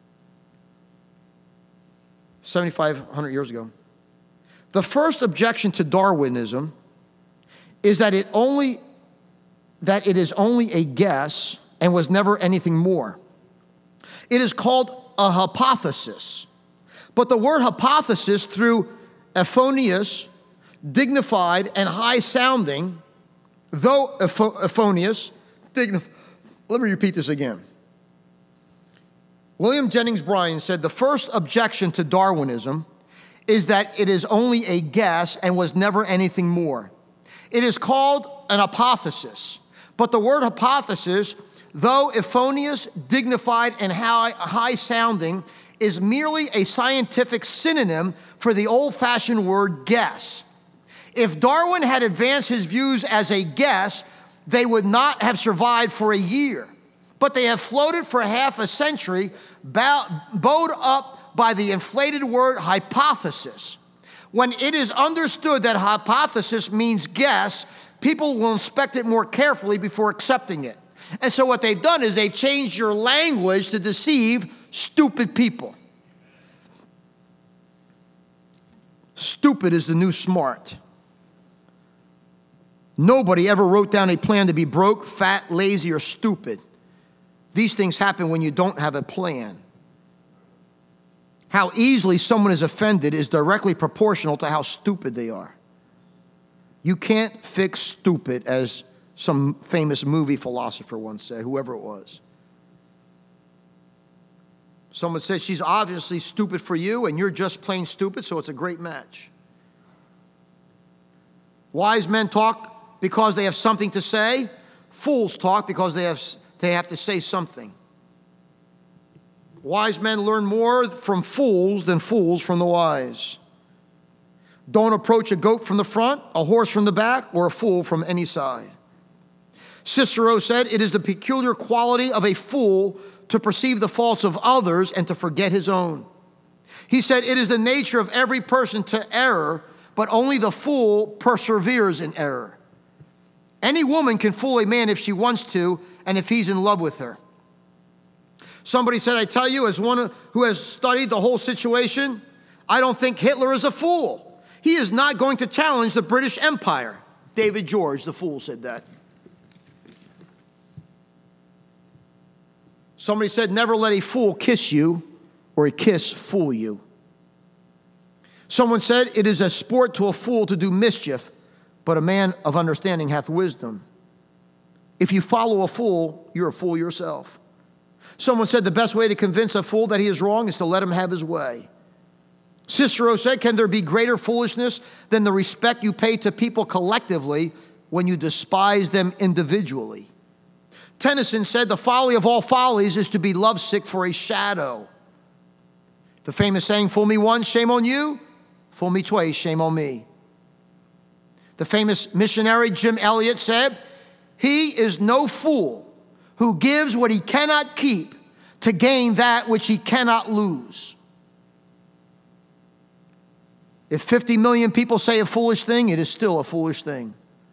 7,500 years ago. The first objection to Darwinism is that it is only a guess and was never anything more. It is called a hypothesis. But the word hypothesis, through euphonious, dignified, and high-sounding, though euphonious, let me repeat this again. William Jennings Bryan said the first objection to Darwinism is that it is only a guess and was never anything more. It is called an hypothesis, but the word hypothesis, though euphonious, dignified, and high-sounding, is merely a scientific synonym for the old-fashioned word guess. If Darwin had advanced his views as a guess, they would not have survived for a year. But they have floated for half a century, bowed up by the inflated word hypothesis. When it is understood that hypothesis means guess, people will inspect it more carefully before accepting it. And so what they've done is they've changed your language to deceive stupid people. Stupid is the new smart. Nobody ever wrote down a plan to be broke, fat, lazy, or stupid. These things happen when you don't have a plan. How easily someone is offended is directly proportional to how stupid they are. You can't fix stupid, as some famous movie philosopher once said, whoever it was. Someone said, she's obviously stupid for you, and you're just plain stupid, so it's a great match. Wise men talk because they have something to say. Fools talk because they have to say something. Wise men learn more from fools than fools from the wise. Don't approach a goat from the front, a horse from the back, or a fool from any side. Cicero said, it is the peculiar quality of a fool to perceive the faults of others and to forget his own. He said, it is the nature of every person to err, but only the fool perseveres in error. Any woman can fool a man if she wants to, and if he's in love with her. Somebody said, I tell you, as one who has studied the whole situation, I don't think Hitler is a fool. He is not going to challenge the British Empire. David George, the fool, said that. Somebody said, never let a fool kiss you or a kiss fool you. Someone said, it is a sport to a fool to do mischief, but a man of understanding hath wisdom. If you follow a fool, you're a fool yourself. Someone said the best way to convince a fool that he is wrong is to let him have his way. Cicero said, can there be greater foolishness than the respect you pay to people collectively when you despise them individually? Tennyson said, the folly of all follies is to be lovesick for a shadow. The famous saying, fool me once, shame on you. Fool me twice, shame on me. The famous missionary Jim Elliot said, he is no fool who gives what he cannot keep to gain that which he cannot lose. If 50 million people say a foolish thing, it is still a foolish thing.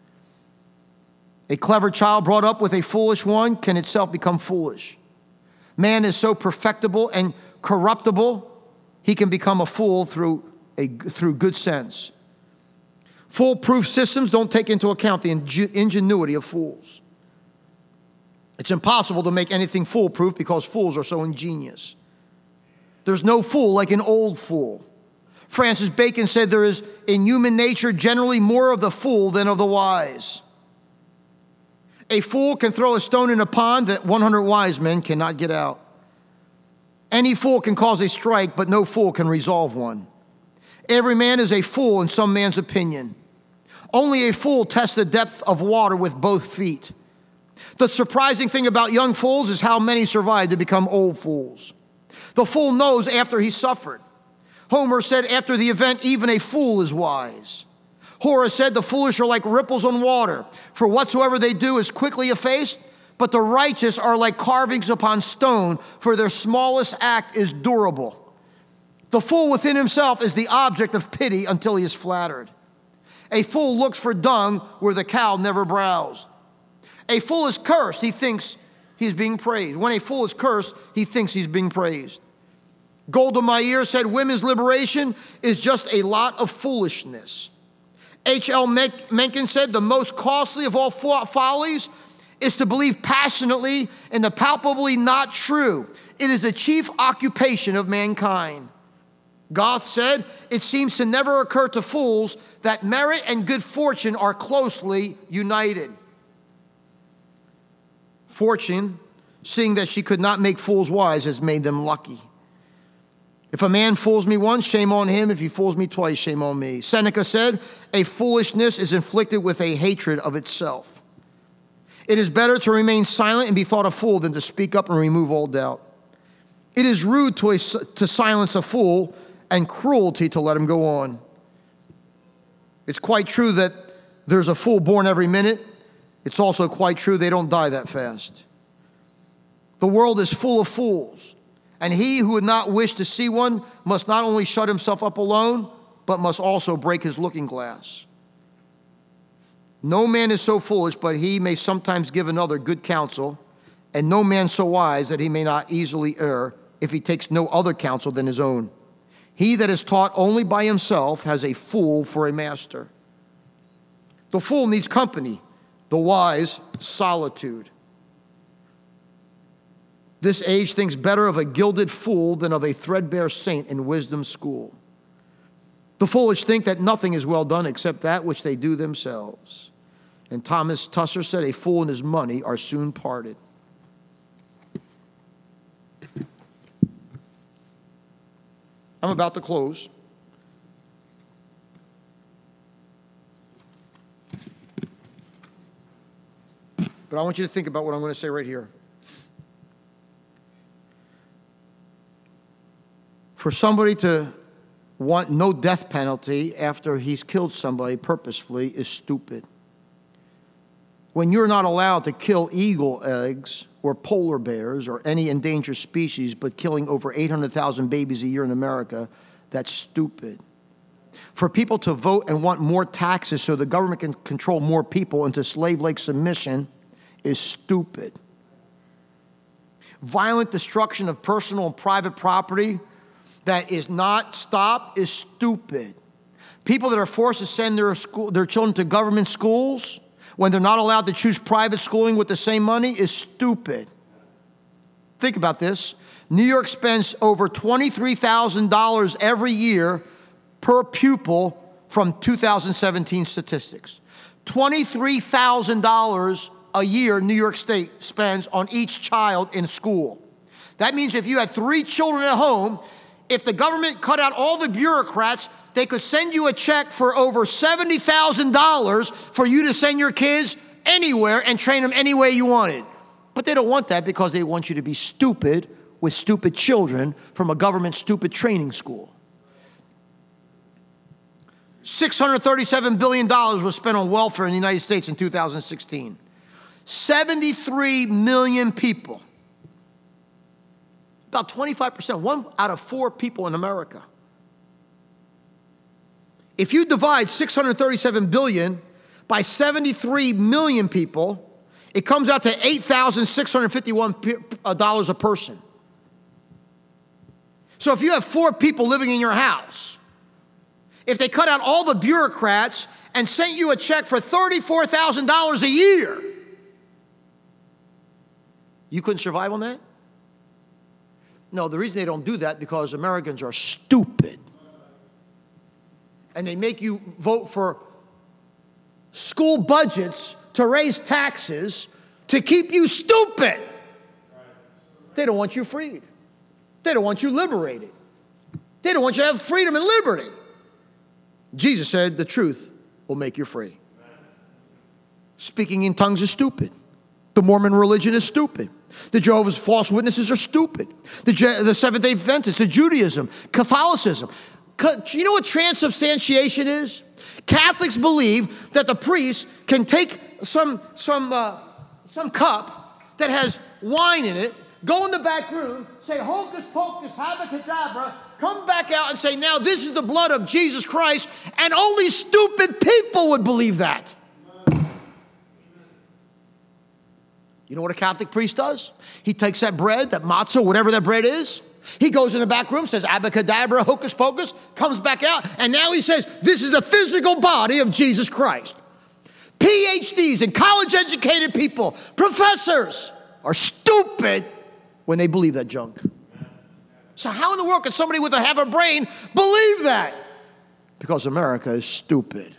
A clever child brought up with a foolish one can itself become foolish. Man is so perfectible and corruptible, he can become a fool through good sense. Foolproof systems don't take into account the ingenuity of fools. It's impossible to make anything foolproof because fools are so ingenious. There's no fool like an old fool. Francis Bacon said there is in human nature generally more of the fool than of the wise. A fool can throw a stone in a pond that 100 wise men cannot get out. Any fool can cause a strike, but no fool can resolve one. Every man is a fool in some man's opinion. Only a fool tests the depth of water with both feet. The surprising thing about young fools is how many survive to become old fools. The fool knows after he suffered. Homer said after the event, even a fool is wise. Horace said the foolish are like ripples on water, for whatsoever they do is quickly effaced, but the righteous are like carvings upon stone, for their smallest act is durable. The fool within himself is the object of pity until he is flattered. A fool looks for dung where the cow never browsed. A fool is cursed, he thinks he's being praised. When a fool is cursed, he thinks he's being praised. Golda Meir said women's liberation is just a lot of foolishness. H.L. Mencken said the most costly of all follies is to believe passionately in the palpably not true. It is the chief occupation of mankind. Goethe said, it seems to never occur to fools that merit and good fortune are closely united. Fortune, seeing that she could not make fools wise, has made them lucky. If a man fools me once, shame on him. If he fools me twice, shame on me. Seneca said, a foolishness is inflicted with a hatred of itself. It is better to remain silent and be thought a fool than to speak up and remove all doubt. It is rude to silence a fool and cruelty to let him go on. It's quite true that there's a fool born every minute. It's also quite true they don't die that fast. The world is full of fools, and he who would not wish to see one must not only shut himself up alone, but must also break his looking glass. No man is so foolish, but he may sometimes give another good counsel, and no man so wise that he may not easily err if he takes no other counsel than his own. He that is taught only by himself has a fool for a master. The fool needs company, the wise solitude. This age thinks better of a gilded fool than of a threadbare saint in wisdom's school. The foolish think that nothing is well done except that which they do themselves. And Thomas Tusser said, a fool and his money are soon parted. I'm about to close. But I want you to think about what I'm going to say right here. For somebody to want no death penalty after he's killed somebody purposefully is stupid. When you're not allowed to kill eagle eggs or polar bears or any endangered species, but killing over 800,000 babies a year in America, that's stupid. For people to vote and want more taxes so the government can control more people into slave-like submission is stupid. Violent destruction of personal and private property that is not stopped is stupid. People that are forced to send their children to government schools when they're not allowed to choose private schooling with the same money is stupid. Think about this. New York spends over $23,000 every year per pupil from 2017 statistics. $23,000 a year New York State spends on each child in school. That means if you had 3 children at home, if the government cut out all the bureaucrats, they could send you a check for over $70,000 for you to send your kids anywhere and train them any way you wanted. But they don't want that because they want you to be stupid with stupid children from a government stupid training school. $637 billion was spent on welfare in the United States in 2016. 73 million people. About 25%, 1 out of 4 people in America. If you divide 637 billion by 73 million people, it comes out to $8,651 a person. So if you have 4 people living in your house, if they cut out all the bureaucrats and sent you a check for $34,000 a year, you couldn't survive on that? No, the reason they don't do that because Americans are stupid. And they make you vote for school budgets to raise taxes to keep you stupid. They don't want you freed. They don't want you liberated. They don't want you to have freedom and liberty. Jesus said the truth will make you free. Speaking in tongues is stupid. The Mormon religion is stupid. The Jehovah's false witnesses are stupid. The Seventh-day Adventists, the Judaism, Catholicism. You know what transubstantiation is? Catholics believe that the priest can take some cup that has wine in it, go in the back room, say hocus pocus, habacadabra, come back out and say, now this is the blood of Jesus Christ, and only stupid people would believe that. You know what a Catholic priest does? He takes that bread, that matzah, whatever that bread is, he goes in the back room, says abacadabra, hocus pocus, comes back out, and now he says, this is the physical body of Jesus Christ. PhDs and college-educated people, professors, are stupid when they believe that junk. So how in the world can somebody with a half a brain believe that? Because America is stupid.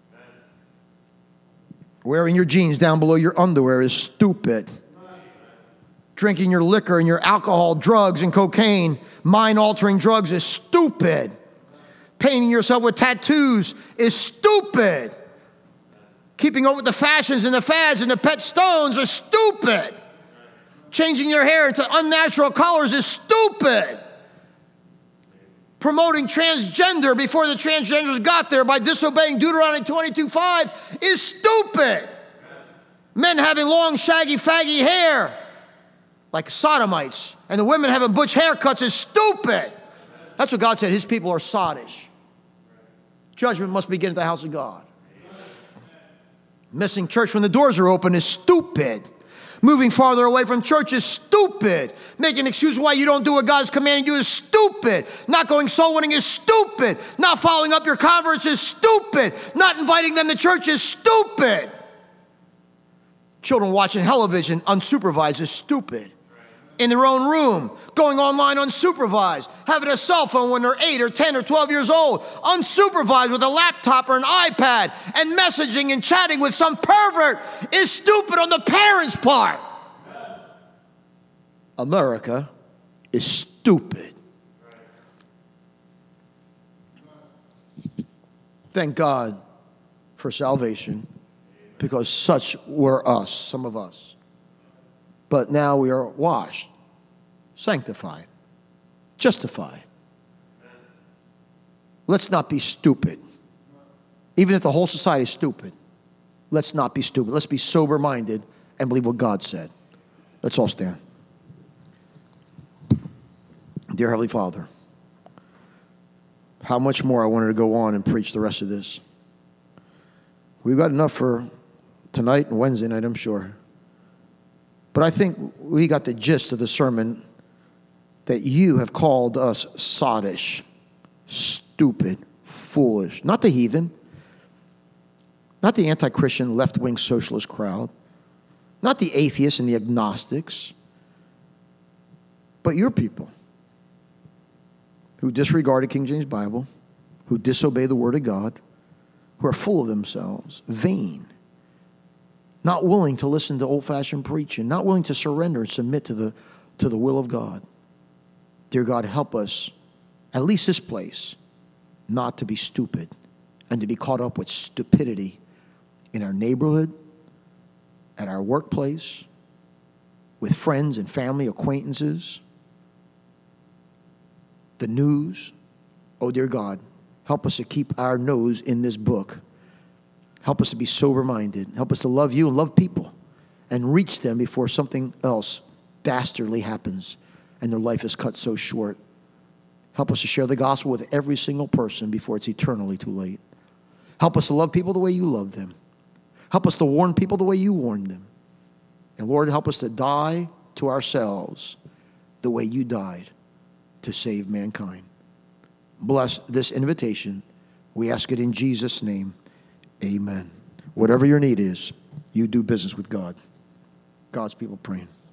Wearing your jeans down below your underwear is stupid. Drinking your liquor and your alcohol, drugs and cocaine, mind-altering drugs is stupid. Painting yourself with tattoos is stupid. Keeping up with the fashions and the fads and the pet stones are stupid. Changing your hair to unnatural colors is stupid. Promoting transgender before the transgenders got there by disobeying Deuteronomy 22:5 is stupid. Men having long, shaggy, faggy hair like sodomites, and the women having butch haircuts is stupid. That's what God said. His people are sottish. Judgment must begin at the house of God. Missing church when the doors are open is stupid. Moving farther away from church is stupid. Making an excuse why you don't do what God has commanded you is stupid. Not going soul winning is stupid. Not following up your converts is stupid. Not inviting them to church is stupid. Children watching television unsupervised is stupid. In their own room, going online unsupervised, having a cell phone when they're 8 or 10 or 12 years old, unsupervised with a laptop or an iPad, and messaging and chatting with some pervert is stupid on the parents' part. America is stupid. Thank God for salvation, because such were us, some of us. But now we are washed, sanctified, justified. Let's not be stupid. Even if the whole society is stupid, let's not be stupid. Let's be sober-minded and believe what God said. Let's all stand. Dear Heavenly Father, how much more I wanted to go on and preach the rest of this. We've got enough for tonight and Wednesday night, I'm sure. But I think we got the gist of the sermon, that you have called us sottish, stupid, foolish. Not the heathen, not the anti-Christian left-wing socialist crowd, not the atheists and the agnostics, but your people who disregarded King James Bible, who disobey the Word of God, who are full of themselves, vain, not willing to listen to old-fashioned preaching, not willing to surrender and submit to the will of God. Dear God, help us, at least this place, not to be stupid and to be caught up with stupidity in our neighborhood, at our workplace, with friends and family, acquaintances, the news. Oh, dear God, help us to keep our nose in this book. Help us to be sober-minded. Help us to love you and love people and reach them before something else dastardly happens and their life is cut so short. Help us to share the gospel with every single person before it's eternally too late. Help us to love people the way you love them. Help us to warn people the way you warned them. And Lord, help us to die to ourselves the way you died to save mankind. Bless this invitation. We ask it in Jesus' name. Amen. Whatever your need is, you do business with God. God's people praying.